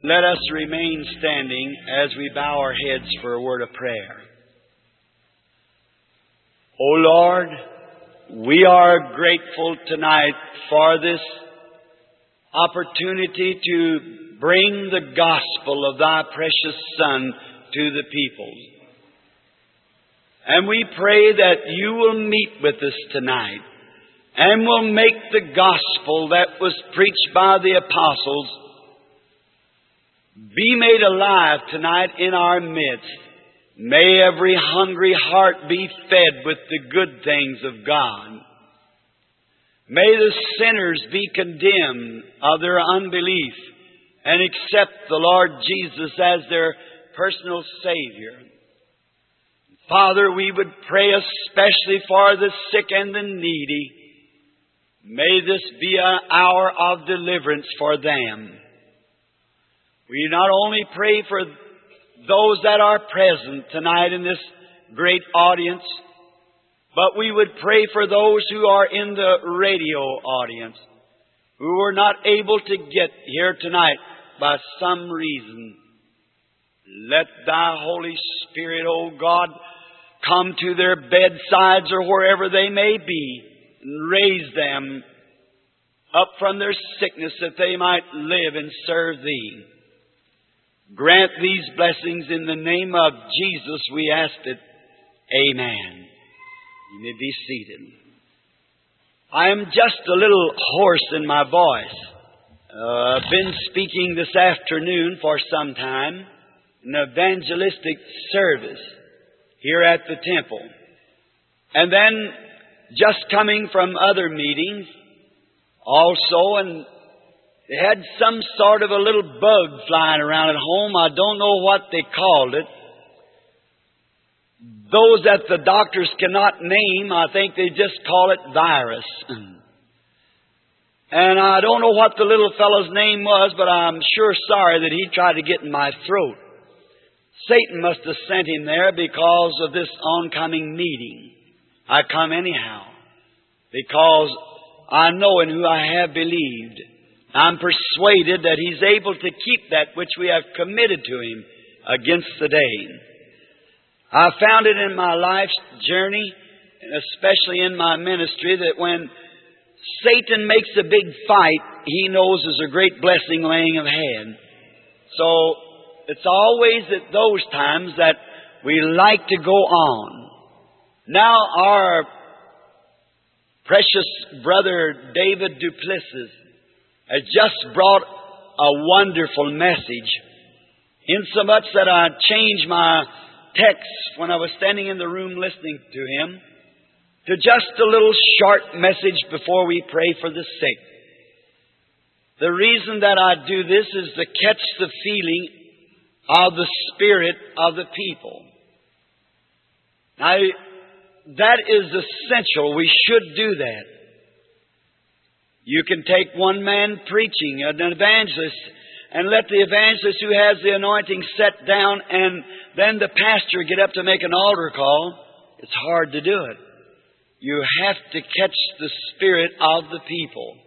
Let us remain standing as we bow our heads for a word of prayer. O Lord, we are grateful tonight for this opportunity to bring the gospel of Thy precious Son to the people. And we pray that You will meet with us tonight and will make the gospel that was preached by the apostles be made alive tonight in our midst. May every hungry heart be fed with the good things of God. May the sinners be condemned of their unbelief and accept the Lord Jesus as their personal Savior. Father, we would pray especially for the sick and the needy. May this be an hour of deliverance for them. We not only pray for those that are present tonight in this great audience, but we would pray for those who are in the radio audience, who were not able to get here tonight by some reason. Let Thy Holy Spirit, O God, come to their bedsides or wherever they may be and raise them up from their sickness that they might live and serve Thee. Grant these blessings in the name of Jesus, we ask it. Amen. You may be seated. I am just a little hoarse in my voice. I've been speaking this afternoon for some time in an evangelistic service here at the temple. And then just coming from other meetings also, and they had some sort of a little bug flying around at home. I don't know what they called it. Those that the doctors cannot name, I think they just call it virus. And I don't know what the little fellow's name was, but I'm sure sorry that he tried to get in my throat. Satan must have sent him there because of this oncoming meeting. I come anyhow, because I know in who I have believed. I'm persuaded that He's able to keep that which we have committed to Him against the day. I found it in my life's journey, and especially in my ministry, that when Satan makes a big fight, he knows there's a great blessing laying ahead. So it's always at those times that we like to go on. Now our precious brother David Duplessis has just brought a wonderful message, insomuch that I changed my text when I was standing in the room listening to him to just a little short message before we pray for the sick. The reason that I do this is to catch the feeling of the spirit of the people. Now, that is essential. We should do that. You can take one man preaching, an evangelist, and let the evangelist who has the anointing set down and then the pastor get up to make an altar call. It's hard to do it. You have to catch the spirit of the people.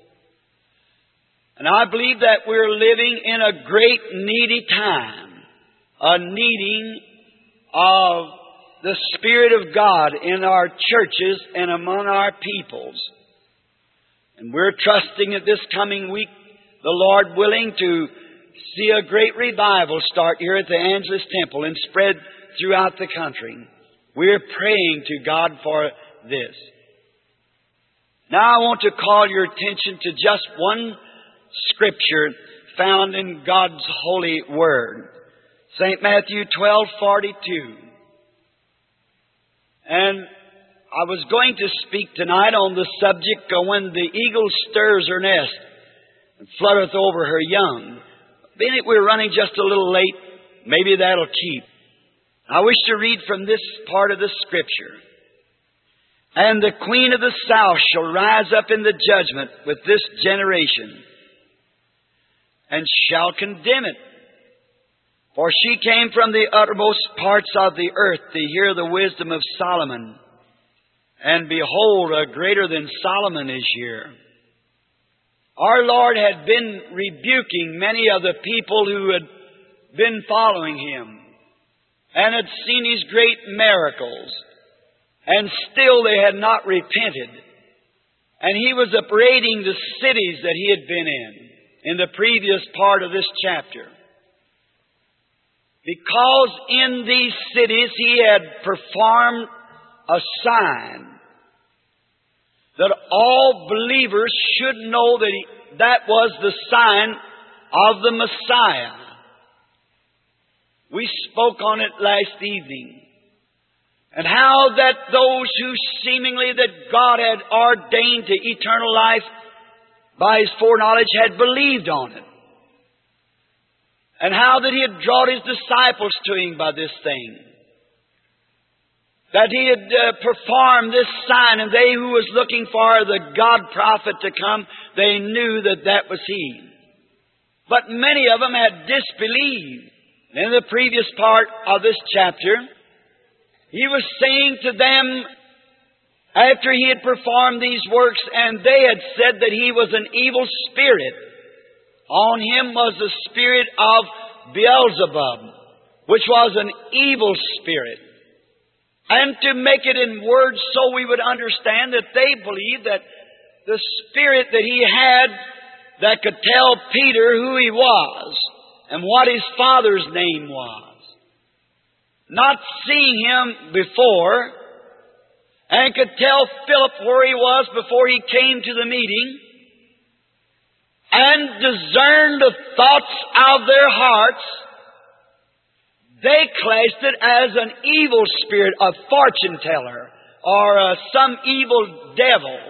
And I believe that we're living in a great needy time, a needing of the Spirit of God in our churches and among our peoples. And we're trusting that this coming week, the Lord willing, to see a great revival start here at the Angelus Temple and spread throughout the country. We're praying to God for this. Now I want to call your attention to just one scripture found in God's holy word. St. Matthew 12:42. And I was going to speak tonight on the subject of when the eagle stirs her nest and flutteth over her young. Being that we're running just a little late, maybe that'll keep. I wish to read from this part of the Scripture. And the queen of the south shall rise up in the judgment with this generation, and shall condemn it. For she came from the uttermost parts of the earth to hear the wisdom of Solomon. And behold, a greater than Solomon is here. our Lord had been rebuking many of the people who had been following Him and had seen His great miracles, and still they had not repented. And He was upbraiding the cities that He had been in the previous part of this chapter. Because in these cities He had performed a sign that all believers should know that that was the sign of the Messiah. We spoke on it last evening. And how that those who seemingly that God had ordained to eternal life by His foreknowledge had believed on it. And how that He had drawn His disciples to Him by this thing. That He had performed this sign, and they who was looking for the God prophet to come, they knew that that was He. But many of them had disbelieved. In the previous part of this chapter, He was saying to them, after He had performed these works, and they had said that He was an evil spirit. On Him was the spirit of Beelzebub, which was an evil spirit. And to make it in words so we would understand that they believed that the spirit that He had that could tell Peter who he was and what his father's name was. Not seeing him before, and could tell Philip where he was before he came to the meeting, and discern the thoughts of their hearts, they classed it as an evil spirit, a fortune teller, or some evil devil.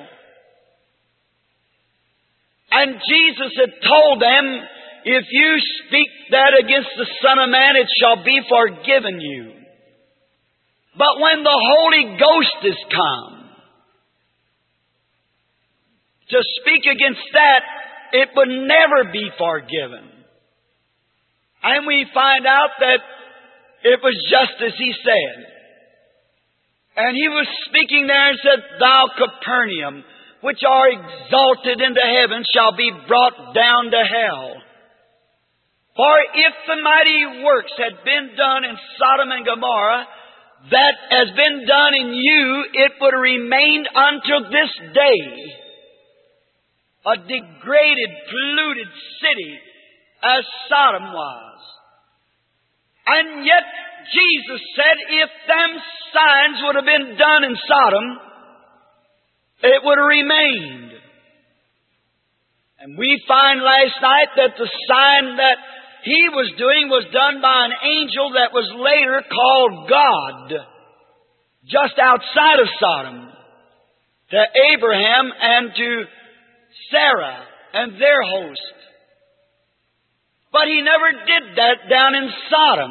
And Jesus had told them, if you speak that against the Son of Man, it shall be forgiven you. But when the Holy Ghost is come, to speak against that, it would never be forgiven. And we find out that it was just as He said. And He was speaking there and said, Thou Capernaum, which are exalted into heaven, shall be brought down to hell. For if the mighty works had been done in Sodom and Gomorrah, that has been done in you, it would have remained until this day a degraded, polluted city as Sodom was. And yet Jesus said, if them signs would have been done in Sodom, it would have remained. And we find last night that the sign that He was doing was done by an angel that was later called God, just outside of Sodom, to Abraham and to Sarah and their host. But He never did that down in Sodom.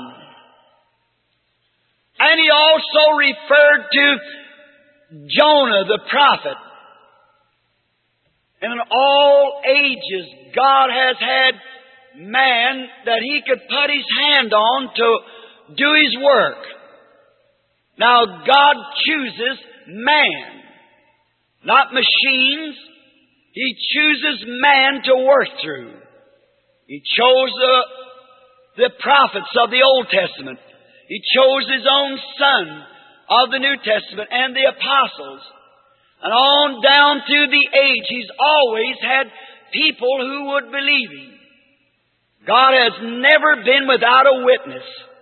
And He also referred to Jonah the prophet. And in all ages, God has had man that He could put His hand on to do His work. Now God chooses man, not machines. He chooses man to work through. He chose the prophets of the Old Testament. He chose His own Son of the New Testament and the apostles. And on down through the age, He's always had people who would believe Him. God has never been without a witness.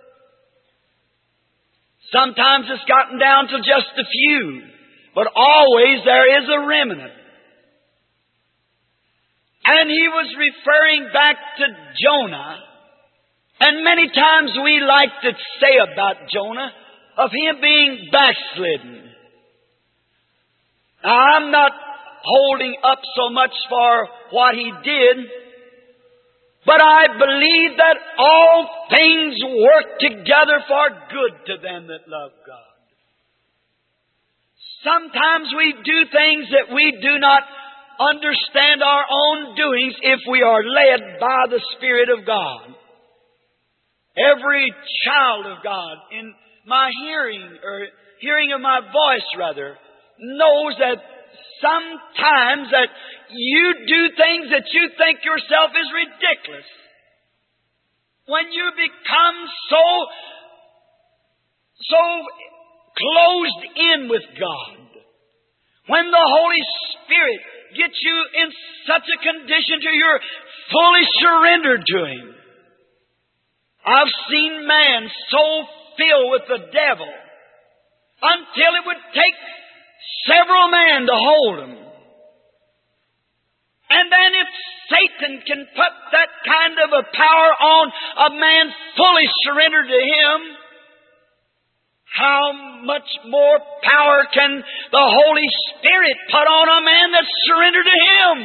Sometimes it's gotten down to just a few, but always there is a remnant. And He was referring back to Jonah. And many times we like to say about Jonah of him being backslidden. Now, I'm not holding up so much for what he did, but I believe that all things work together for good to them that love God. Sometimes we do things that we do not understand our own doings if we are led by the Spirit of God. Every child of God in my hearing, or hearing of my voice rather, knows that sometimes that you do things that you think yourself is ridiculous. When you become so closed in with God, when the Holy Spirit gets you in such a condition to you're fully surrendered to Him. I've seen man so filled with the devil until it would take several men to hold him. And then if Satan can put that kind of a power on a man fully surrendered to him, how much more power can the Holy Spirit put on a man that's surrendered to Him?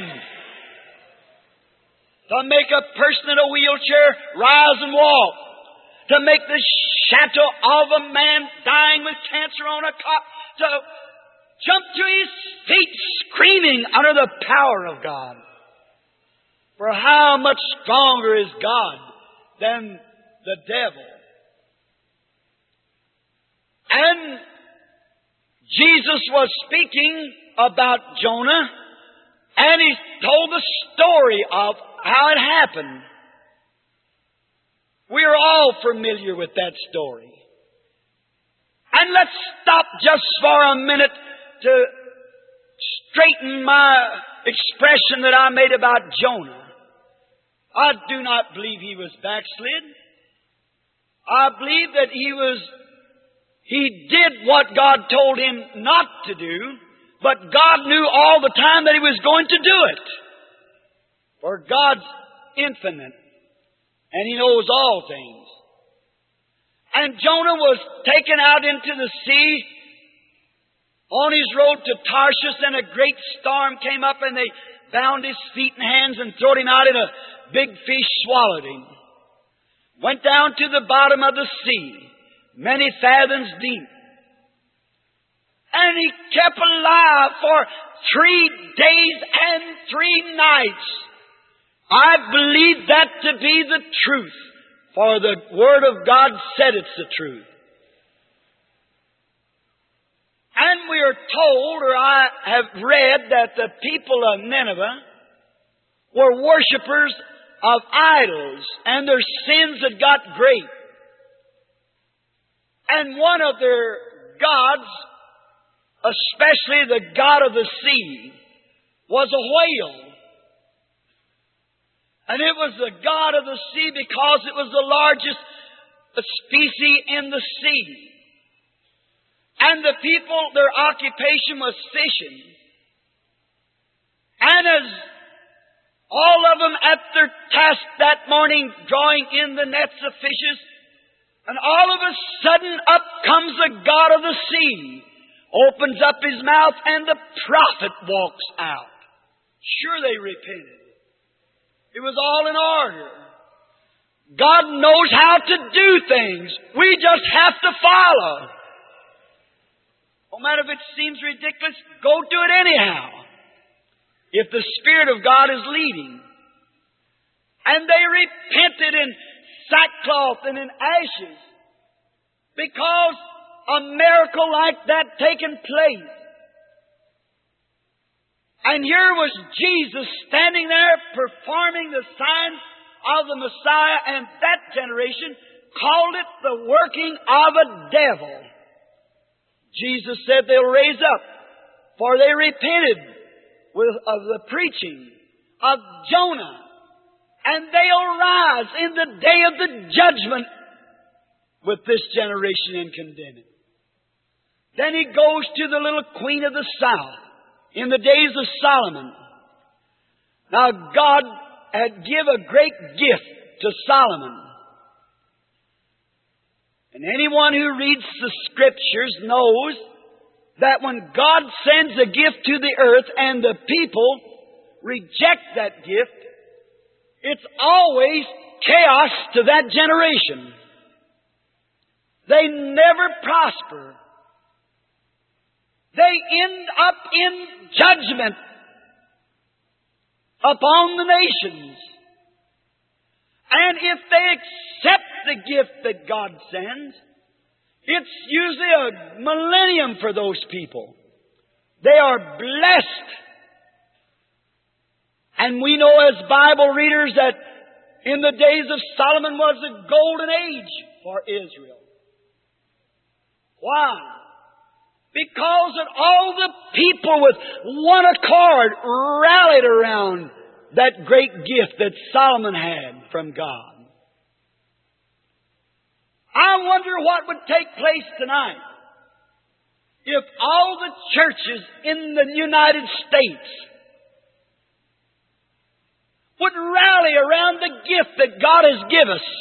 To make a person in a wheelchair rise and walk. To make the shadow of a man dying with cancer on a cot to jump to his feet screaming under the power of God. For how much stronger is God than the devil? And Jesus was speaking about Jonah, and He told the story of how it happened. We are all familiar with that story. And let's stop just for a minute to straighten my expression that I made about Jonah. I do not believe he was backslid. I believe that he did what God told him not to do, but God knew all the time that he was going to do it. For God's infinite, and He knows all things. And Jonah was taken out into the sea on his road to Tarshish, and a great storm came up, and they bound his feet and hands and threw him out, and a big fish swallowed him. Went down to the bottom of the sea, many fathoms deep. And he kept alive for 3 days and 3 nights. I believe that to be the truth, for the Word of God said it's the truth. And we are told, or I have read, that the people of Nineveh were worshippers of idols, and their sins had got great. And one of their gods, especially the god of the sea, was a whale. And it was the god of the sea because it was the largest species in the sea. And the people, their occupation was fishing. And as all of them at their task that morning, drawing in the nets of fishes, and all of a sudden up comes the god of the sea, opens up his mouth, and the prophet walks out. Sure, they repented. It was all in order. God knows how to do things. We just have to follow. No matter if it seems ridiculous, go do it anyhow. If the Spirit of God is leading. And they repented in sackcloth and in ashes because a miracle like that taken place. And here was Jesus standing there performing the signs of the Messiah, and that generation called it the working of a devil. Jesus said they'll raise up, for they repented of the preaching of Jonah, and they'll rise in the day of the judgment with this generation and condemn it. Then He goes to the little queen of the south in the days of Solomon. Now God had give a great gift to Solomon. And anyone who reads the Scriptures knows that when God sends a gift to the earth and the people reject that gift, it's always chaos to that generation. They never prosper. They end up in judgment upon the nations. And if they accept the gift that God sends, it's usually a millennium for those people. They are blessed. And we know as Bible readers that in the days of Solomon was a golden age for Israel. Why? Because that all the people with one accord rallied around that great gift that Solomon had from God. I wonder what would take place tonight if all the churches in the United States would rally around the gift that God has given us.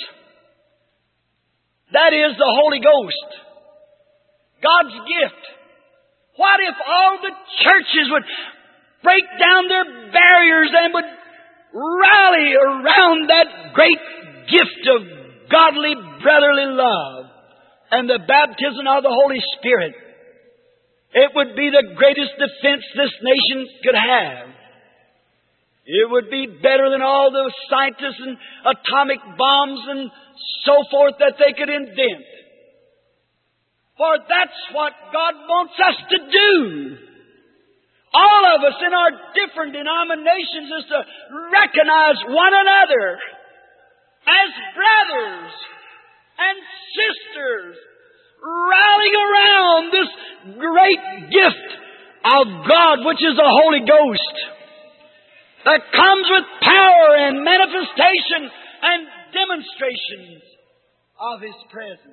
That is the Holy Ghost. God's gift. What if all the churches would break down their barriers and would rally around that great gift of godly brotherly love and the baptism of the Holy Spirit? It would be the greatest defense this nation could have. It would be better than all the scientists and atomic bombs and so forth that they could invent. For that's what God wants us to do. All of us in our different denominations is to recognize one another as brothers and sisters, rallying around this great gift of God, which is the Holy Ghost, that comes with power and manifestation and demonstrations of His presence.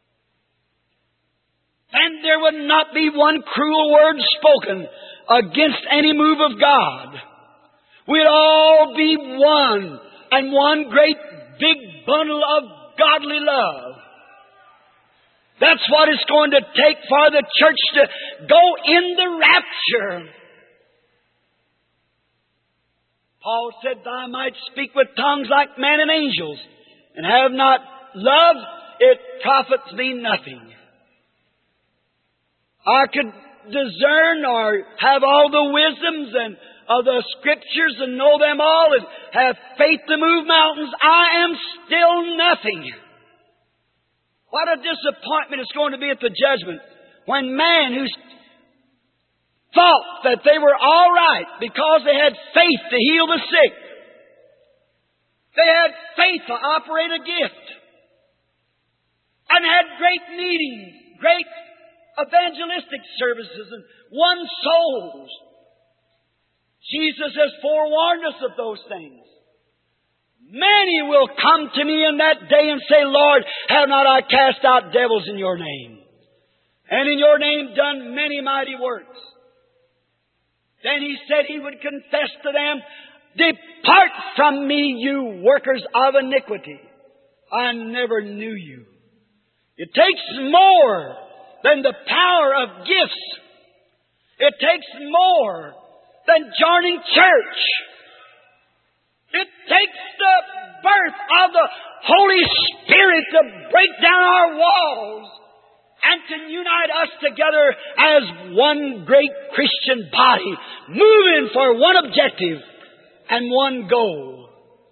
And there would not be one cruel word spoken against any move of God. We'd all be one, and one great big bundle of godly love. That's what it's going to take for the church to go in the rapture. Paul said, "Thou might speak with tongues like men and angels, and have not love, it profits thee nothing." I could discern or have all the wisdoms and of the Scriptures and know them all and have faith to move mountains. I am still nothing. What a disappointment it's going to be at the judgment when man who thought that they were all right because they had faith to heal the sick, they had faith to operate a gift, and had great meetings, great evangelistic services, and won souls. Jesus has forewarned us of those things. Many will come to me in that day and say, "Lord, have not I cast out devils in your name? And in your name done many mighty works?" Then He said He would confess to them, "Depart from me, you workers of iniquity. I never knew you." It takes more than the power of gifts. It takes more than joining church. It takes the birth of the Holy Spirit to break down our walls and to unite us together as one great Christian body, moving for one objective and one goal.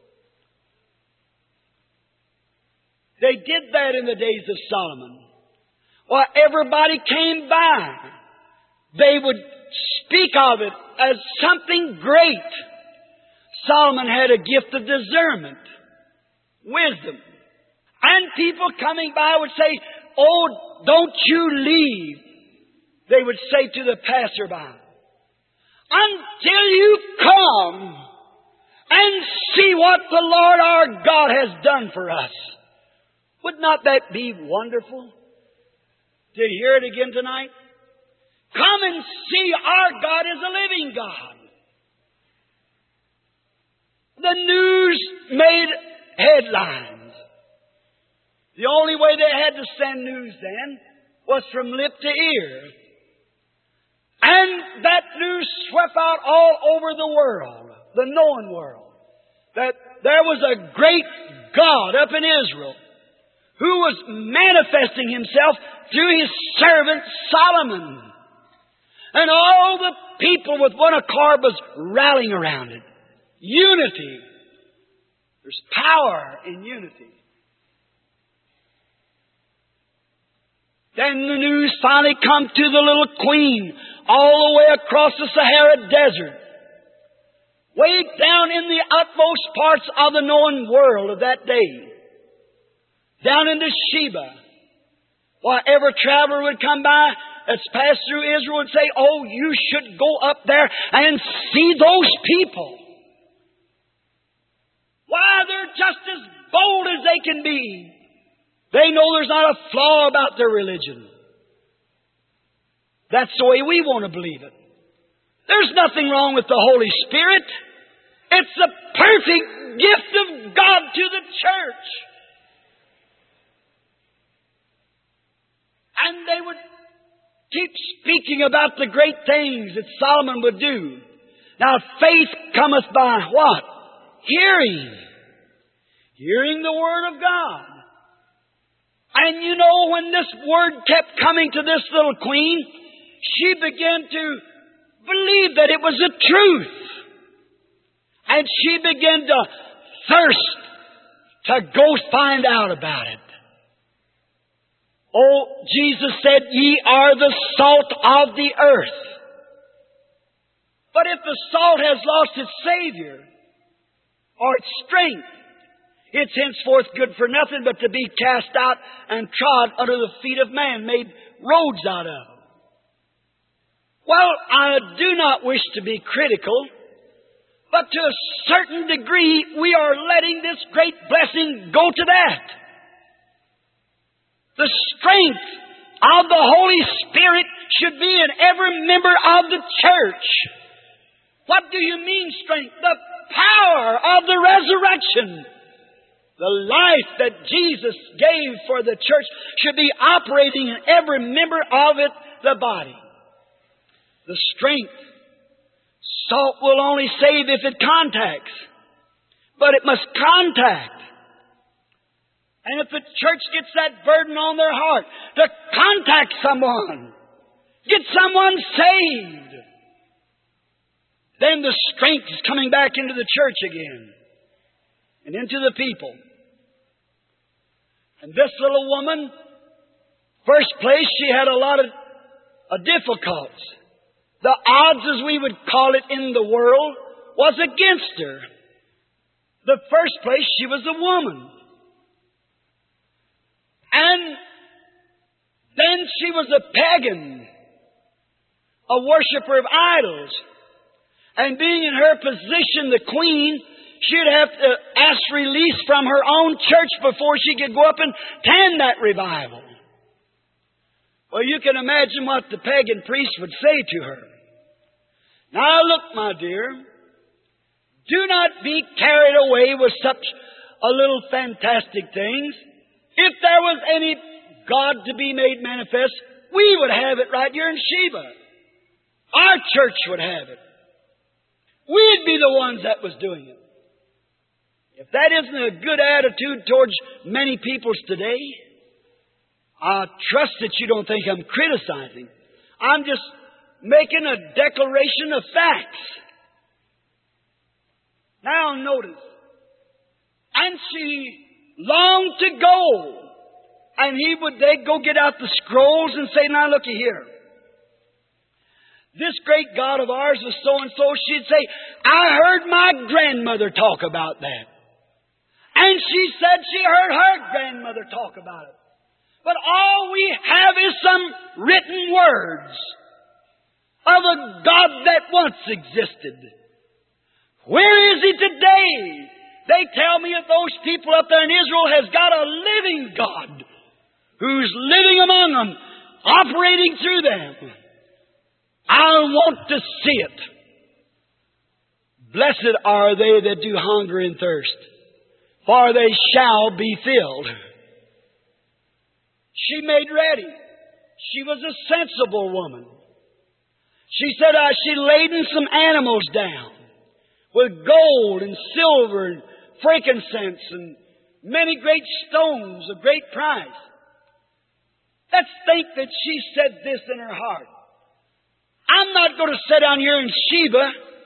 They did that in the days of Solomon. While everybody came by, they would speak of it as something great. Solomon had a gift of discernment, wisdom. And people coming by would say, "Oh, don't you leave," they would say to the passerby, "until you come and see what the Lord our God has done for us." Would not that be wonderful? To hear it again tonight? Come and see our God is a living God. The news made headlines. The only way they had to send news then was from lip to ear. And that news swept out all over the world, the known world, that there was a great God up in Israel who was manifesting Himself through His servant Solomon. And all the people with one accord was rallying around it. Unity. There's power in unity. Then the news finally come to the little queen all the way across the Sahara Desert, way down in the utmost parts of the known world of that day, down into Sheba. Whatever traveler would come by that's passed through Israel would say, oh, you should go up there and see those people. Why, they're just as bold as they can be. They know there's not a flaw about their religion. That's the way we want to believe it. There's nothing wrong with the Holy Spirit. It's the perfect gift of God to the church. And they would keep speaking about the great things that Solomon would do. Now, faith cometh by what? Hearing. Hearing the Word of God. And you know, when this Word kept coming to this little queen, she began to believe that it was the truth. And she began to thirst to go find out about it. Oh, Jesus said, ye are the salt of the earth. But if the salt has lost its Savior, or its strength, it's henceforth good for nothing but to be cast out and trod under the feet of man, made roads out of. Well, I do not wish to be critical, but to a certain degree, we are letting this great blessing go to that. The strength of the Holy Spirit should be in every member of the church. What do you mean strength? The power of the resurrection. The life that Jesus gave for the church should be operating in every member of it, the body. The strength. Salt will only save if it contacts. But it must contact. And if the church gets that burden on their heart to contact someone, get someone saved, then the strength is coming back into the church again and into the people. And this little woman, first place, she had a lot of difficulties. The odds, as we would call it in the world, was against her. The first place, she was a woman. And then she was a pagan, a worshiper of idols. And being in her position, the queen, she'd have to ask release from her own church before she could go up and tend that revival. Well, you can imagine what the pagan priest would say to her. Now look, my dear, do not be carried away with such a little fantastic things. If there was any God to be made manifest, we would have it right here in Sheba. Our church would have it. We'd be the ones that was doing it. If that isn't a good attitude towards many peoples today, I trust that you don't think I'm criticizing. I'm just making a declaration of facts. Now notice. And she longed to go. And they'd go get out the scrolls and say, now looky here. This great God of ours is so-and-so. She'd say, I heard my grandmother talk about that. And she said she heard her grandmother talk about it. But all we have is some written words of a God that once existed. Where is He today? They tell me that those people up there in Israel has got a living God who's living among them, operating through them. I want to see it. Blessed are they that do hunger and thirst, for they shall be filled. She made ready. She was a sensible woman. She said she laden some animals down with gold and silver and frankincense and many great stones of great price. Let's think that she said this in her heart. I'm not going to sit down here in Sheba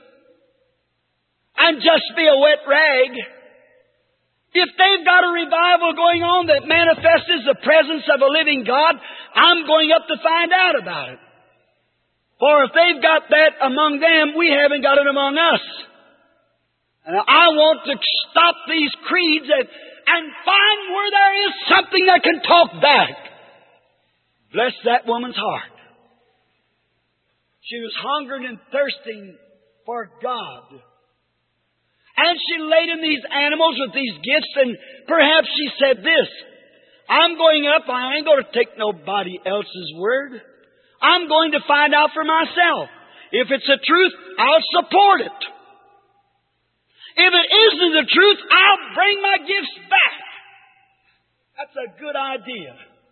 and just be a wet rag. If they've got a revival going on that manifests the presence of a living God, I'm going up to find out about it. For if they've got that among them, we haven't got it among us. And I want to stop these creeds and find where there is something that can talk back. Bless that woman's heart. She was hungering and thirsting for God. And she laden these animals with these gifts, and perhaps she said this, I'm going up, I ain't going to take nobody else's word. I'm going to find out for myself. If it's the truth, I'll support it. If it isn't the truth, I'll bring my gifts back. That's a good idea.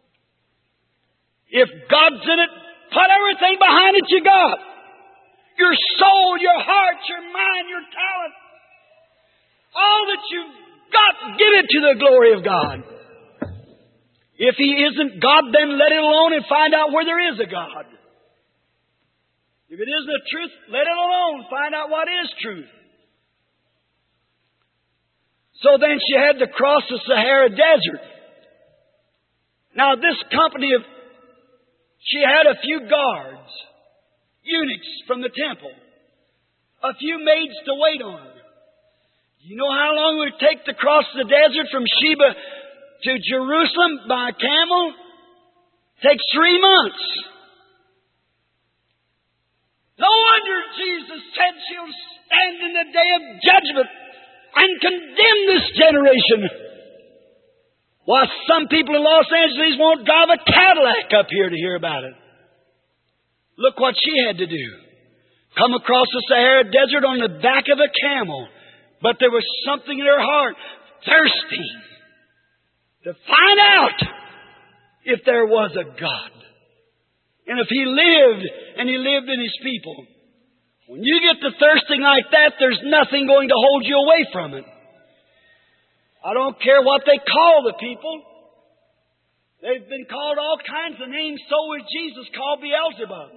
If God's in it, put everything behind it you got. Your soul, your heart, your mind, your talent. All that you've got, give it to the glory of God. If He isn't God, then let it alone and find out where there is a God. If it isn't the truth, let it alone. Find out what is truth. So then she had to cross the Sahara Desert. Now this company she had a few guards, eunuchs from the temple, a few maids to wait on her. You know how long it would take to cross the desert from Sheba to Jerusalem by camel? It takes 3 months. No wonder Jesus said she'll stand in the day of judgment and condemn this generation. Why, some people in Los Angeles won't drive a Cadillac up here to hear about it. Look what she had to do. Come across the Sahara Desert on the back of a camel. But there was something in her heart, thirsting to find out if there was a God. And if He lived, and He lived in His people. When you get to thirsting like that, there's nothing going to hold you away from it. I don't care what they call the people. They've been called all kinds of names. So was Jesus called Beelzebub.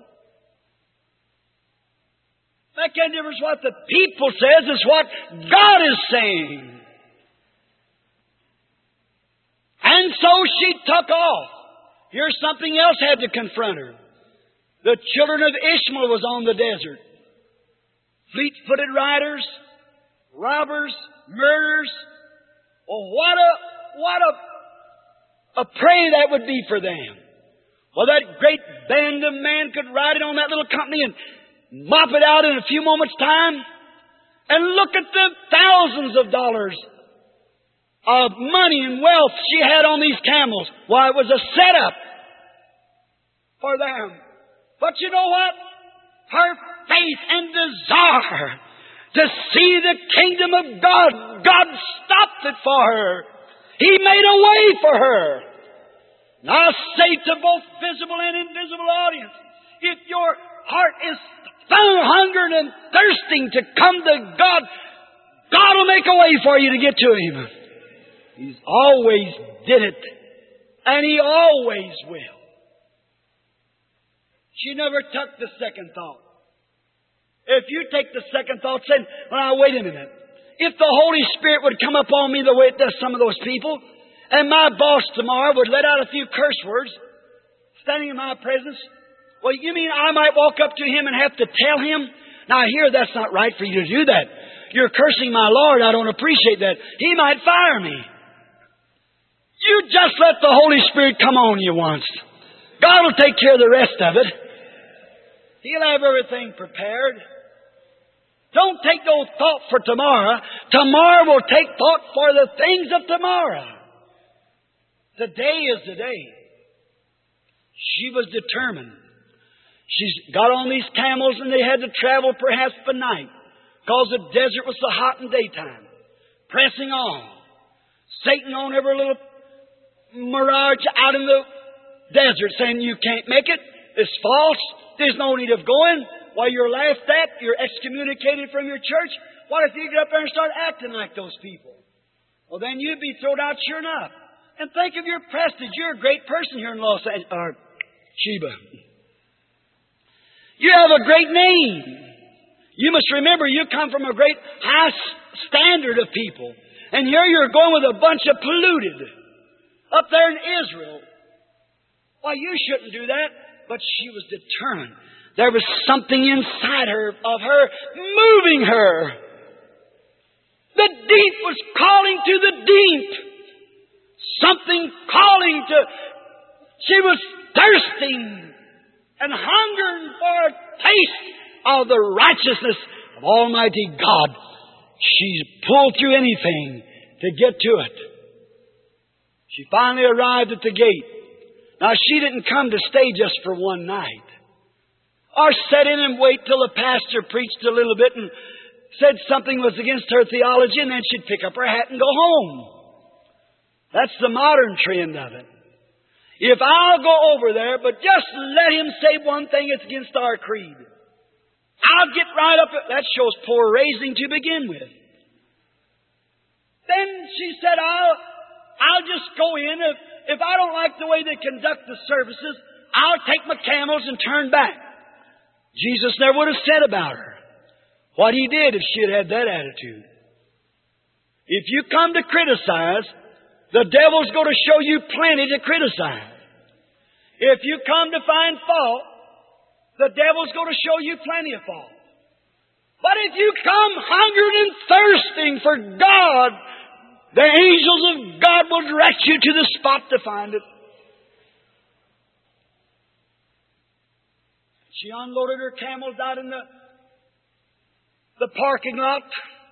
That can't difference what the people says. It's what God is saying. And so she took off. Here's something else had to confront her. The children of Ishmael was on the desert. Fleet-footed riders, robbers, murderers. Well, what a prey that would be for them. Well, that great band of men could ride it on that little company and mop it out in a few moments' time. And look at the thousands of dollars of money and wealth she had on these camels. Why, it was a setup for them. But you know what? Her faith and desire to see the kingdom of God, God stopped it for her. He made a way for her. Now I say to both visible and invisible audience, if your heart is hungering and thirsting to come to God, God will make a way for you to get to Him. He's always did it, and He always will. She never took the second thought. If you take the second thought, saying, well, wait a minute. If the Holy Spirit would come upon me the way it does some of those people, and my boss tomorrow would let out a few curse words, standing in my presence, well, you mean I might walk up to him and have to tell him? Now, I hear that's not right for you to do that. You're cursing my Lord. I don't appreciate that. He might fire me. You just let the Holy Spirit come on you once. God will take care of the rest of it. He'll have everything prepared. Don't take no thought for tomorrow. Tomorrow will take thought for the things of tomorrow. Today is the day. She was determined. She got on these camels and they had to travel perhaps by night because the desert was so hot in daytime. Pressing on. Satan on every little mirage out in the desert saying you can't make it. It's false. There's no need of going. While you're laughed at, you're excommunicated from your church. What if you get up there and start acting like those people? Well, then you'd be thrown out sure enough. And think of your prestige. You're a great person here in Los Angeles, or Sheba. You have a great name. You must remember you come from a great high standard of people. And here you're going with a bunch of polluted up there in Israel. Why, you shouldn't do that. But she was determined. There was something inside of her, moving her. The deep was calling to the deep. Something calling to... She was thirsting and hungering for a taste of the righteousness of Almighty God. She pulled through anything to get to it. She finally arrived at the gate. Now, she didn't come to stay just for one night, or sit in and wait till the pastor preached a little bit and said something was against her theology, and then she'd pick up her hat and go home. That's the modern trend of it. If I'll go over there, but just let him say one thing that's against our creed, I'll get right up. That shows poor raising to begin with. Then she said, I'll just go in. If I don't like the way they conduct the services, I'll take my camels and turn back. Jesus never would have said about her what He did if she had had that attitude. If you come to criticize, the devil's going to show you plenty to criticize. If you come to find fault, the devil's going to show you plenty of fault. But if you come hungering and thirsting for God, the angels of God will direct you to the spot to find it. She unloaded her camels out in the parking lot.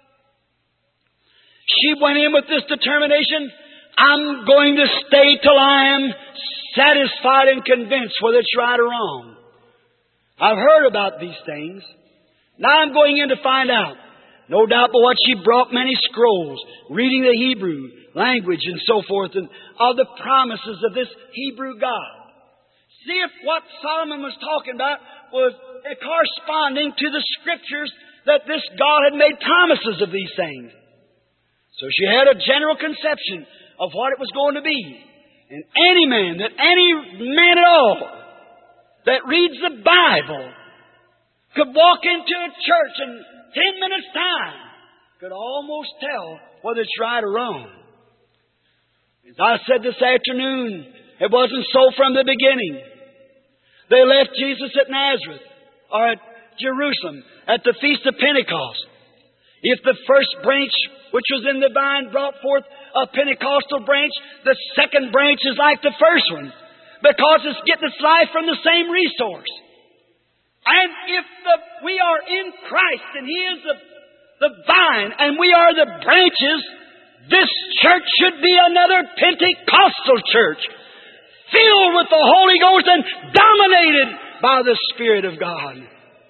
She went in with this determination, I'm going to stay till I am satisfied and convinced whether it's right or wrong. I've heard about these things. Now I'm going in to find out. No doubt but what she brought many scrolls, reading the Hebrew language and so forth, and of the promises of this Hebrew God. See if what Solomon was talking about was corresponding to the Scriptures that this God had made promises of these things. So she had a general conception of what it was going to be. And any man at all that reads the Bible could walk into a church in 10 minutes' time, could almost tell whether it's right or wrong. As I said this afternoon, it wasn't so from the beginning. They left Jesus at Nazareth, or at Jerusalem, at the Feast of Pentecost. If the first branch, which was in the vine, brought forth a Pentecostal branch, the second branch is like the first one, because it's getting its life from the same resource. And if we are in Christ, and He is the vine, and we are the branches, this church should be another Pentecostal church, filled with the Holy Ghost and dominated by the Spirit of God.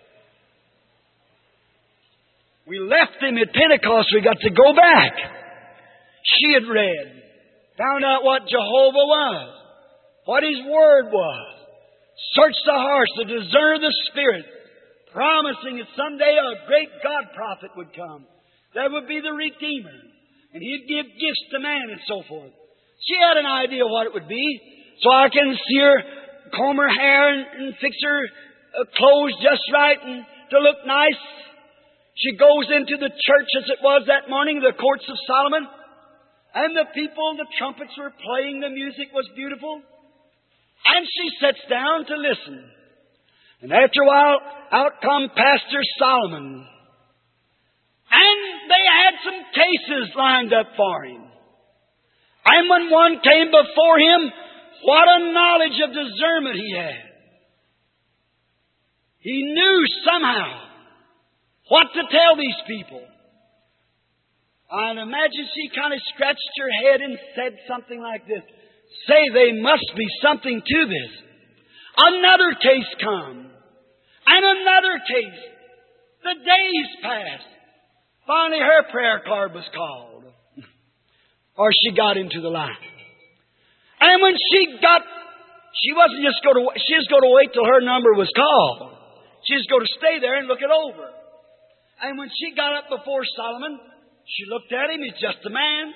We left Him at Pentecost. We got to go back. She had read, found out what Jehovah was, what His Word was, searched the hearts to discern the Spirit, promising that someday a great God prophet would come. That would be the Redeemer. And He'd give gifts to man and so forth. She had an idea what it would be. So I can see her comb her hair and fix her clothes just right and to look nice. She goes into the church as it was that morning, the courts of Solomon. And the people, the trumpets were playing, the music was beautiful. And she sits down to listen. And after a while, out come Pastor Solomon. And they had some cases lined up for him. And when one came before him, what a knowledge of discernment he had. He knew somehow what to tell these people. I'd imagine she kind of scratched her head and said something like this. Say, there must be something to this. Another case come. And another case. The days passed. Finally, her prayer card was called. Or she got into the line. And when she was going to wait till her number was called. She was going to stay there and look it over. And when she got up before Solomon, she looked at him. He's just a man.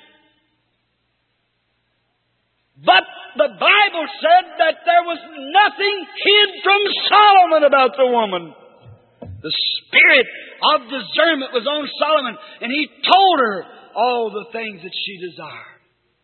But the Bible said that there was nothing hid from Solomon about the woman. The spirit of discernment was on Solomon, and he told her all the things that she desired.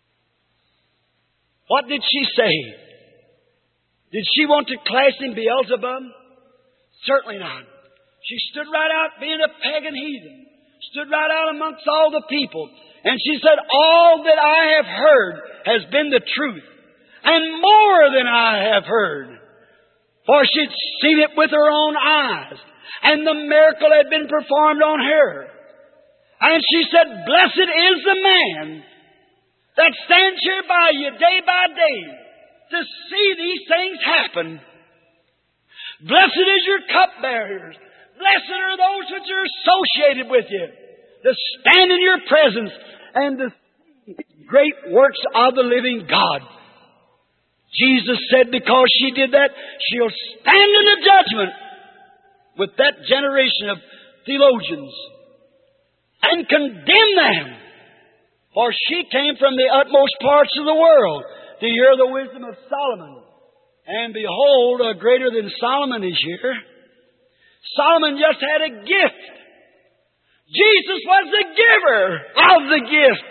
What did she say? Did she want to class him Beelzebub? Certainly not. She stood right out being a pagan heathen. Stood right out amongst all the people. And she said, all that I have heard has been the truth. And more than I have heard. For she'd seen it with her own eyes. And the miracle had been performed on her. And she said, blessed is the man that stands here by you day by day to see these things happen. Blessed is your cupbearers. Blessed are those which are associated with you, to stand in your presence and to see great works of the living God. Jesus said because she did that, she'll stand in the judgment with that generation of theologians and condemn them. For she came from the utmost parts of the world to hear the wisdom of Solomon. And behold, a greater than Solomon is here. Solomon just had a gift. Jesus was the giver of the gift.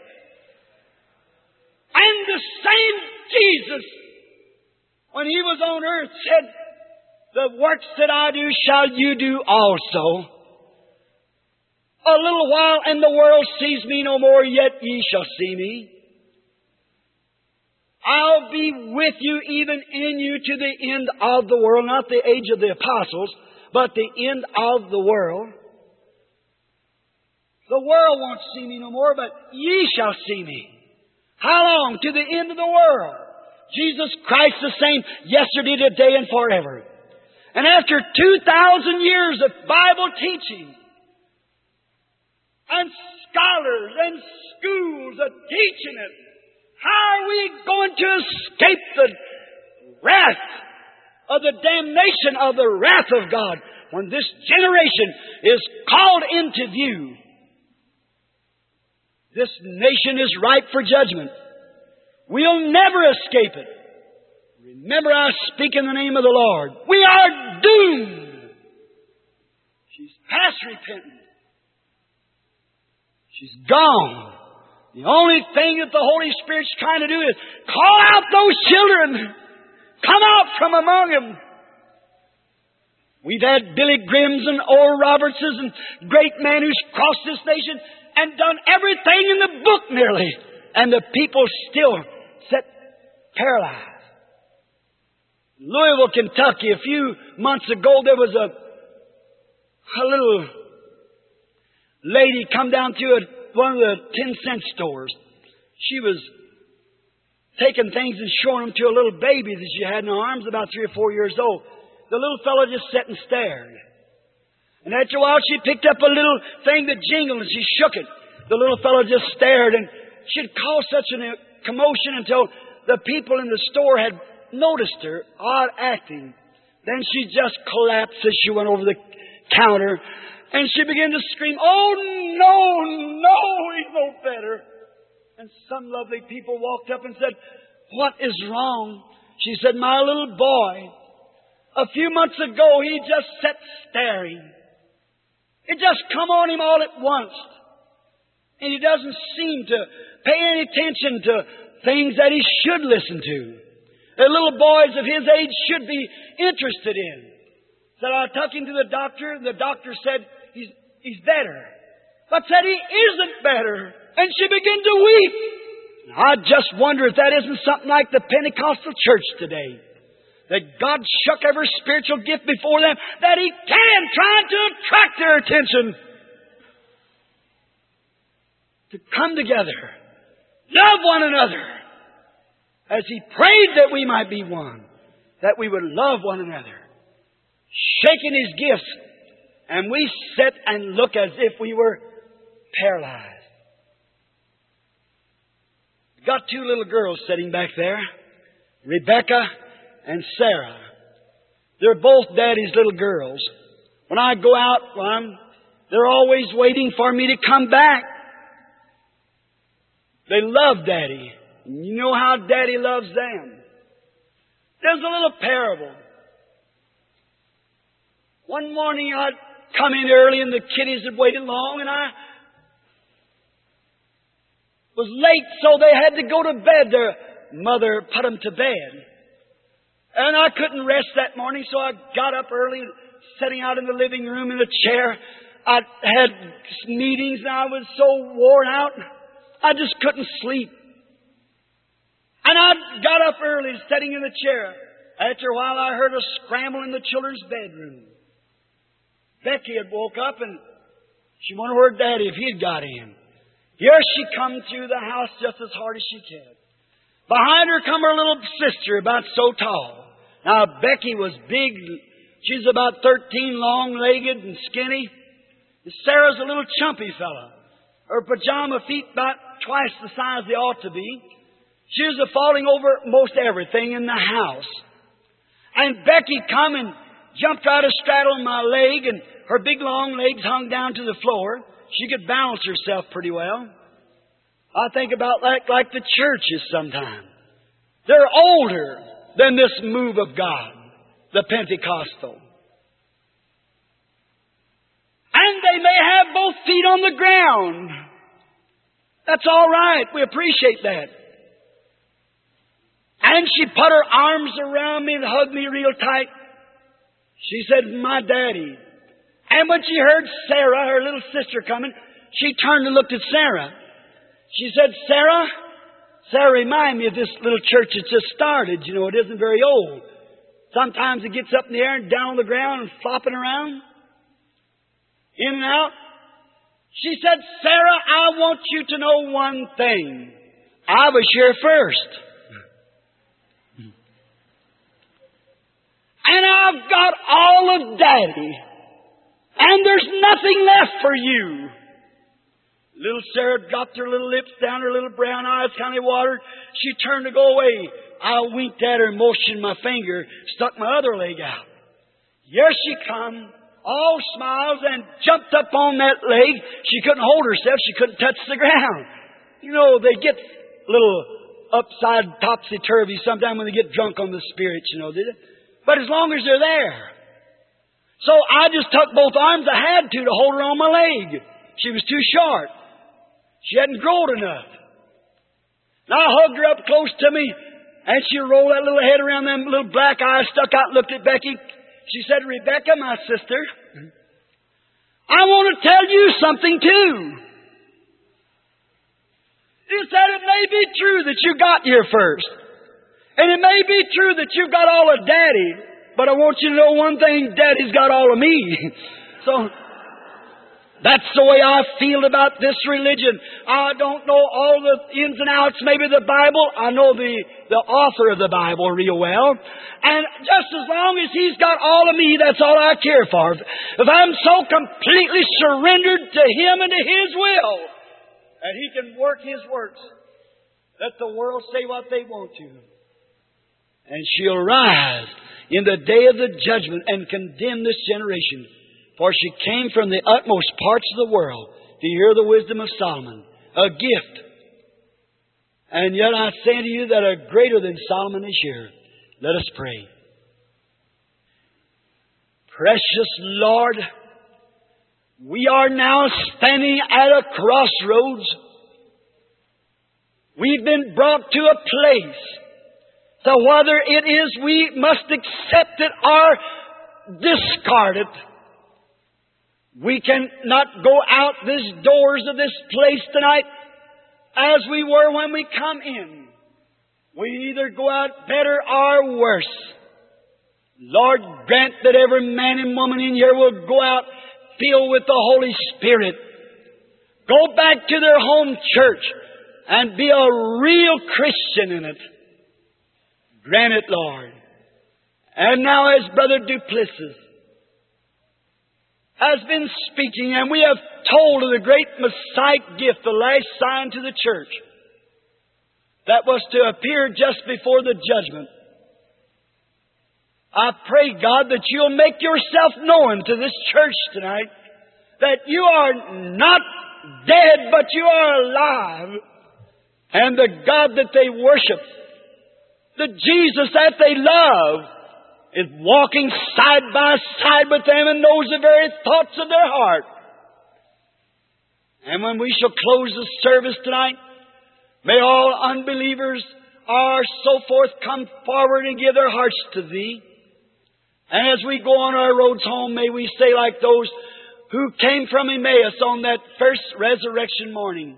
And the same Jesus, when He was on earth, said, the works that I do shall you do also. A little while and the world sees me no more, yet ye shall see me. I'll be with you, even in you, to the end of the world. Not the age of the apostles, but the end of the world. The world won't see me no more, but ye shall see me. How long? To the end of the world. Jesus Christ the same yesterday, today, and forever. And after 2,000 years of Bible teaching, and scholars and schools of teaching it, how are we going to escape the wrath of the damnation of the wrath of God when this generation is called into view? This nation is ripe for judgment. We'll never escape it. Remember, I speak in the name of the Lord. We are doomed. She's past repentance. She's gone. The only thing that the Holy Spirit's trying to do is call out those children. Come out from among them. We've had Billy Grahams and Oral Robertses and great men who's crossed this nation and done everything in the book nearly. And the people still sit paralyzed. Louisville, Kentucky, a few months ago, there was a little lady come down to one of the 10-cent stores. She was taking things and showing them to a little baby that she had in her arms, about 3 or 4 years old. The little fellow just sat and stared. And after a while, she picked up a little thing that jingled and she shook it. The little fellow just stared, and she'd caused such a commotion until the people in the store had noticed her odd acting. Then she just collapsed as she went over the counter, and she began to scream, "Oh, no, he's no better." And some lovely people walked up and said, "What is wrong?" She said, "My little boy, a few months ago, he just sat staring. It just come on him all at once. And he doesn't seem to pay any attention to things that he should listen to. The little boys of his age should be interested in." Said, I took him to the doctor, and the doctor said, he's better. But said he isn't better. And she began to weep. I just wonder if that isn't something like the Pentecostal church today. That God shook every spiritual gift before them that He can, trying to attract their attention. To come together, love one another, as He prayed that we might be one, that we would love one another, shaking His gifts, and we sit and look as if we were paralyzed. Got 2 little girls sitting back there, Rebecca and Sarah. They're both Daddy's little girls. When I go out, they're always waiting for me to come back. They love Daddy. You know how Daddy loves them. There's a little parable. One morning I'd come in early and the kiddies had waited long, and I was late, so they had to go to bed. Their mother put them to bed. And I couldn't rest that morning, so I got up early and sitting out in the living room in a chair. I had meetings and I was so worn out, I just couldn't sleep. And I got up early, sitting in the chair. After a while, I heard a scramble in the children's bedroom. Becky had woke up and she wondered where Daddy, if he had got in. Here she come through the house just as hard as she could. Behind her come her little sister, about so tall. Now, Becky was big. She's about 13, long-legged and skinny. Sarah's a little chumpy fella. Her pajama feet about twice the size they ought to be. She was falling over most everything in the house. And Becky come and jumped right astraddle my leg, and her big long legs hung down to the floor. She could balance herself pretty well. I think about like the churches sometimes. They're older than this move of God, the Pentecostal. And they may have both feet on the ground. That's all right. We appreciate that. And she put her arms around me and hugged me real tight. She said, "My Daddy." And when she heard Sarah, her little sister, coming, she turned and looked at Sarah. She said, Sarah, remind me of this little church that just started. You know, it isn't very old. Sometimes it gets up in the air and down on the ground and flopping around. In and out. She said, Sarah, I want you to know one thing. I was here first. And I've got all of Daddy. And there's nothing left for you. Little Sarah dropped her little lips down, her little brown eyes kind of watered. She turned to go away. I winked at her, motioned my finger, stuck my other leg out. Here she come, all smiles, and jumped up on that leg. She couldn't hold herself. She couldn't touch the ground. You know, they get a little upside topsy-turvy sometime when they get drunk on the spirits, you know, did it? But as long as they're there. So I just took both arms I had to hold her on my leg. She was too short. She hadn't grown enough. And I hugged her up close to me, and she rolled that little head around them little black eyes, stuck out and looked at Becky. She said, Rebecca, my sister, I want to tell you something too. She said, it may be true that you got here first. And it may be true that you've got all of Daddy, but I want you to know one thing, Daddy's got all of me. So that's the way I feel about this religion. I don't know all the ins and outs, maybe the Bible. I know the author of the Bible real well. And just as long as He's got all of me, that's all I care for. If I'm so completely surrendered to Him and to His will, that He can work His works, let the world say what they want to. And she'll rise in the day of the judgment and condemn this generation. For she came from the utmost parts of the world to hear the wisdom of Solomon. A gift. And yet I say to you that a greater than Solomon is here. Let us pray. Precious Lord, we are now standing at a crossroads. We've been brought to a place. So whether it is we must accept it or discard it. We cannot go out these doors of this place tonight as we were when we come in. We either go out better or worse. Lord, grant that every man and woman in here will go out filled with the Holy Spirit. Go back to their home church and be a real Christian in it. Grant it, Lord. And now as Brother Duplessis has been speaking, and we have told of the great Messiah gift, the last sign to the church, that was to appear just before the judgment. I pray, God, that You'll make Yourself known to this church tonight, that You are not dead, but You are alive, and the God that they worship, the Jesus that they love, is walking side by side with them and knows the very thoughts of their heart. And when we shall close the service tonight, may all unbelievers or so forth come forward and give their hearts to Thee. And as we go on our roads home, may we say like those who came from Emmaus on that first resurrection morning.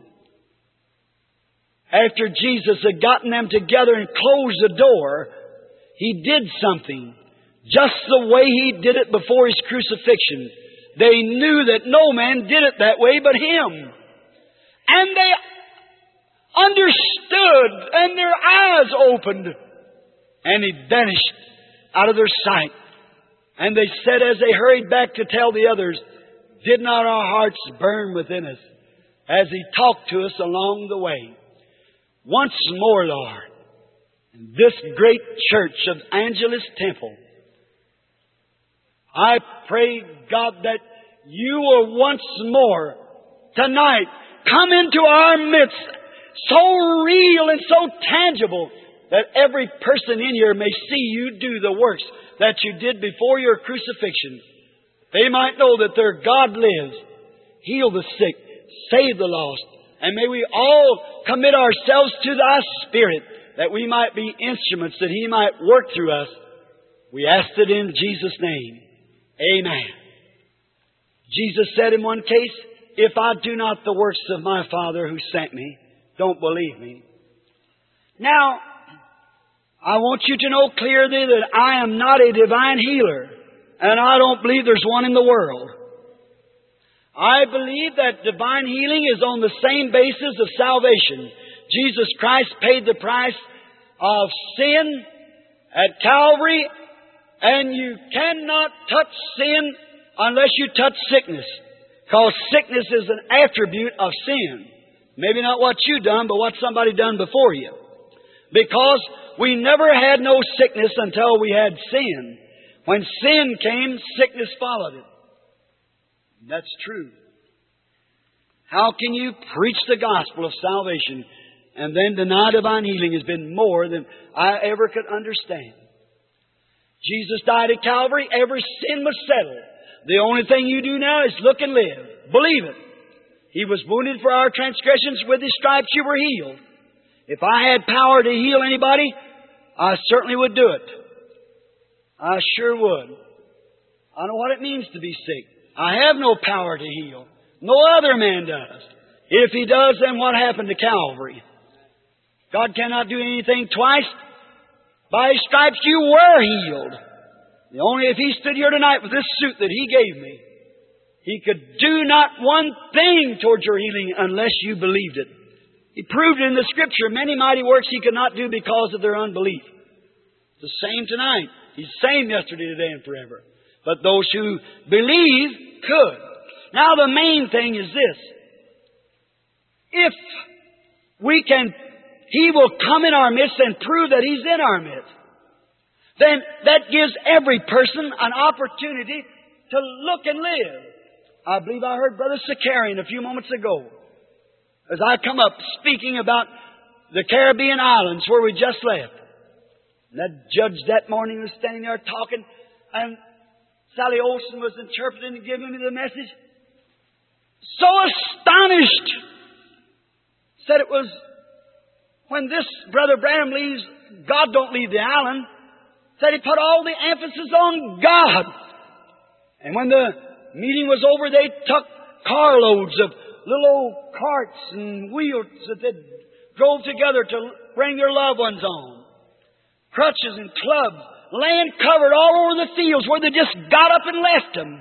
After Jesus had gotten them together and closed the door, He did something just the way He did it before His crucifixion. They knew that no man did it that way but Him. And they understood and their eyes opened. And He vanished out of their sight. And they said as they hurried back to tell the others, did not our hearts burn within us as He talked to us along the way? Once more, Lord, in this great church of Angelus Temple, I pray, God, that You will once more tonight come into our midst so real and so tangible that every person in here may see You do the works that You did before Your crucifixion. They might know that their God lives, heal the sick, save the lost. And may we all commit ourselves to Thy Spirit that we might be instruments, that He might work through us. We ask it in Jesus' name. Amen. Jesus said in one case, if I do not the works of my Father who sent me, don't believe me. Now, I want you to know clearly that I am not a divine healer. And I don't believe there's one in the world. I believe that divine healing is on the same basis of salvation. Jesus Christ paid the price of sin at Calvary, and you cannot touch sin unless you touch sickness. Because sickness is an attribute of sin. Maybe not what you done, but what somebody done before you. Because we never had no sickness until we had sin. When sin came, sickness followed it. That's true. How can you preach the gospel of salvation and then deny divine healing has been more than I ever could understand. Jesus died at Calvary. Every sin was settled. The only thing you do now is look and live. Believe it. He was wounded for our transgressions. With His stripes you were healed. If I had power to heal anybody, I certainly would do it. I sure would. I know what it means to be sick. I have no power to heal. No other man does. If he does, then what happened to Calvary? God cannot do anything twice. By His stripes you were healed. Only if He stood here tonight with this suit that He gave me, He could do not one thing towards your healing unless you believed it. He proved it in the Scripture. Many mighty works He could not do because of their unbelief. It's the same tonight. He's the same yesterday, today, and forever. But those who believe could. Now the main thing is this. If we can, He will come in our midst and prove that He's in our midst. Then that gives every person an opportunity to look and live. I believe I heard Brother Sakarian a few moments ago, as I come up speaking about the Caribbean islands where we just left. And that judge that morning was standing there talking, and Sally Olson was interpreting and giving me the message. So astonished. Said it was when this Brother Branham leaves, God don't leave the island. Said he put all the emphasis on God. And when the meeting was over, they took carloads of little old carts and wheels that they drove together to bring their loved ones on. Crutches and clubs, land covered all over the fields where they just got up and left them.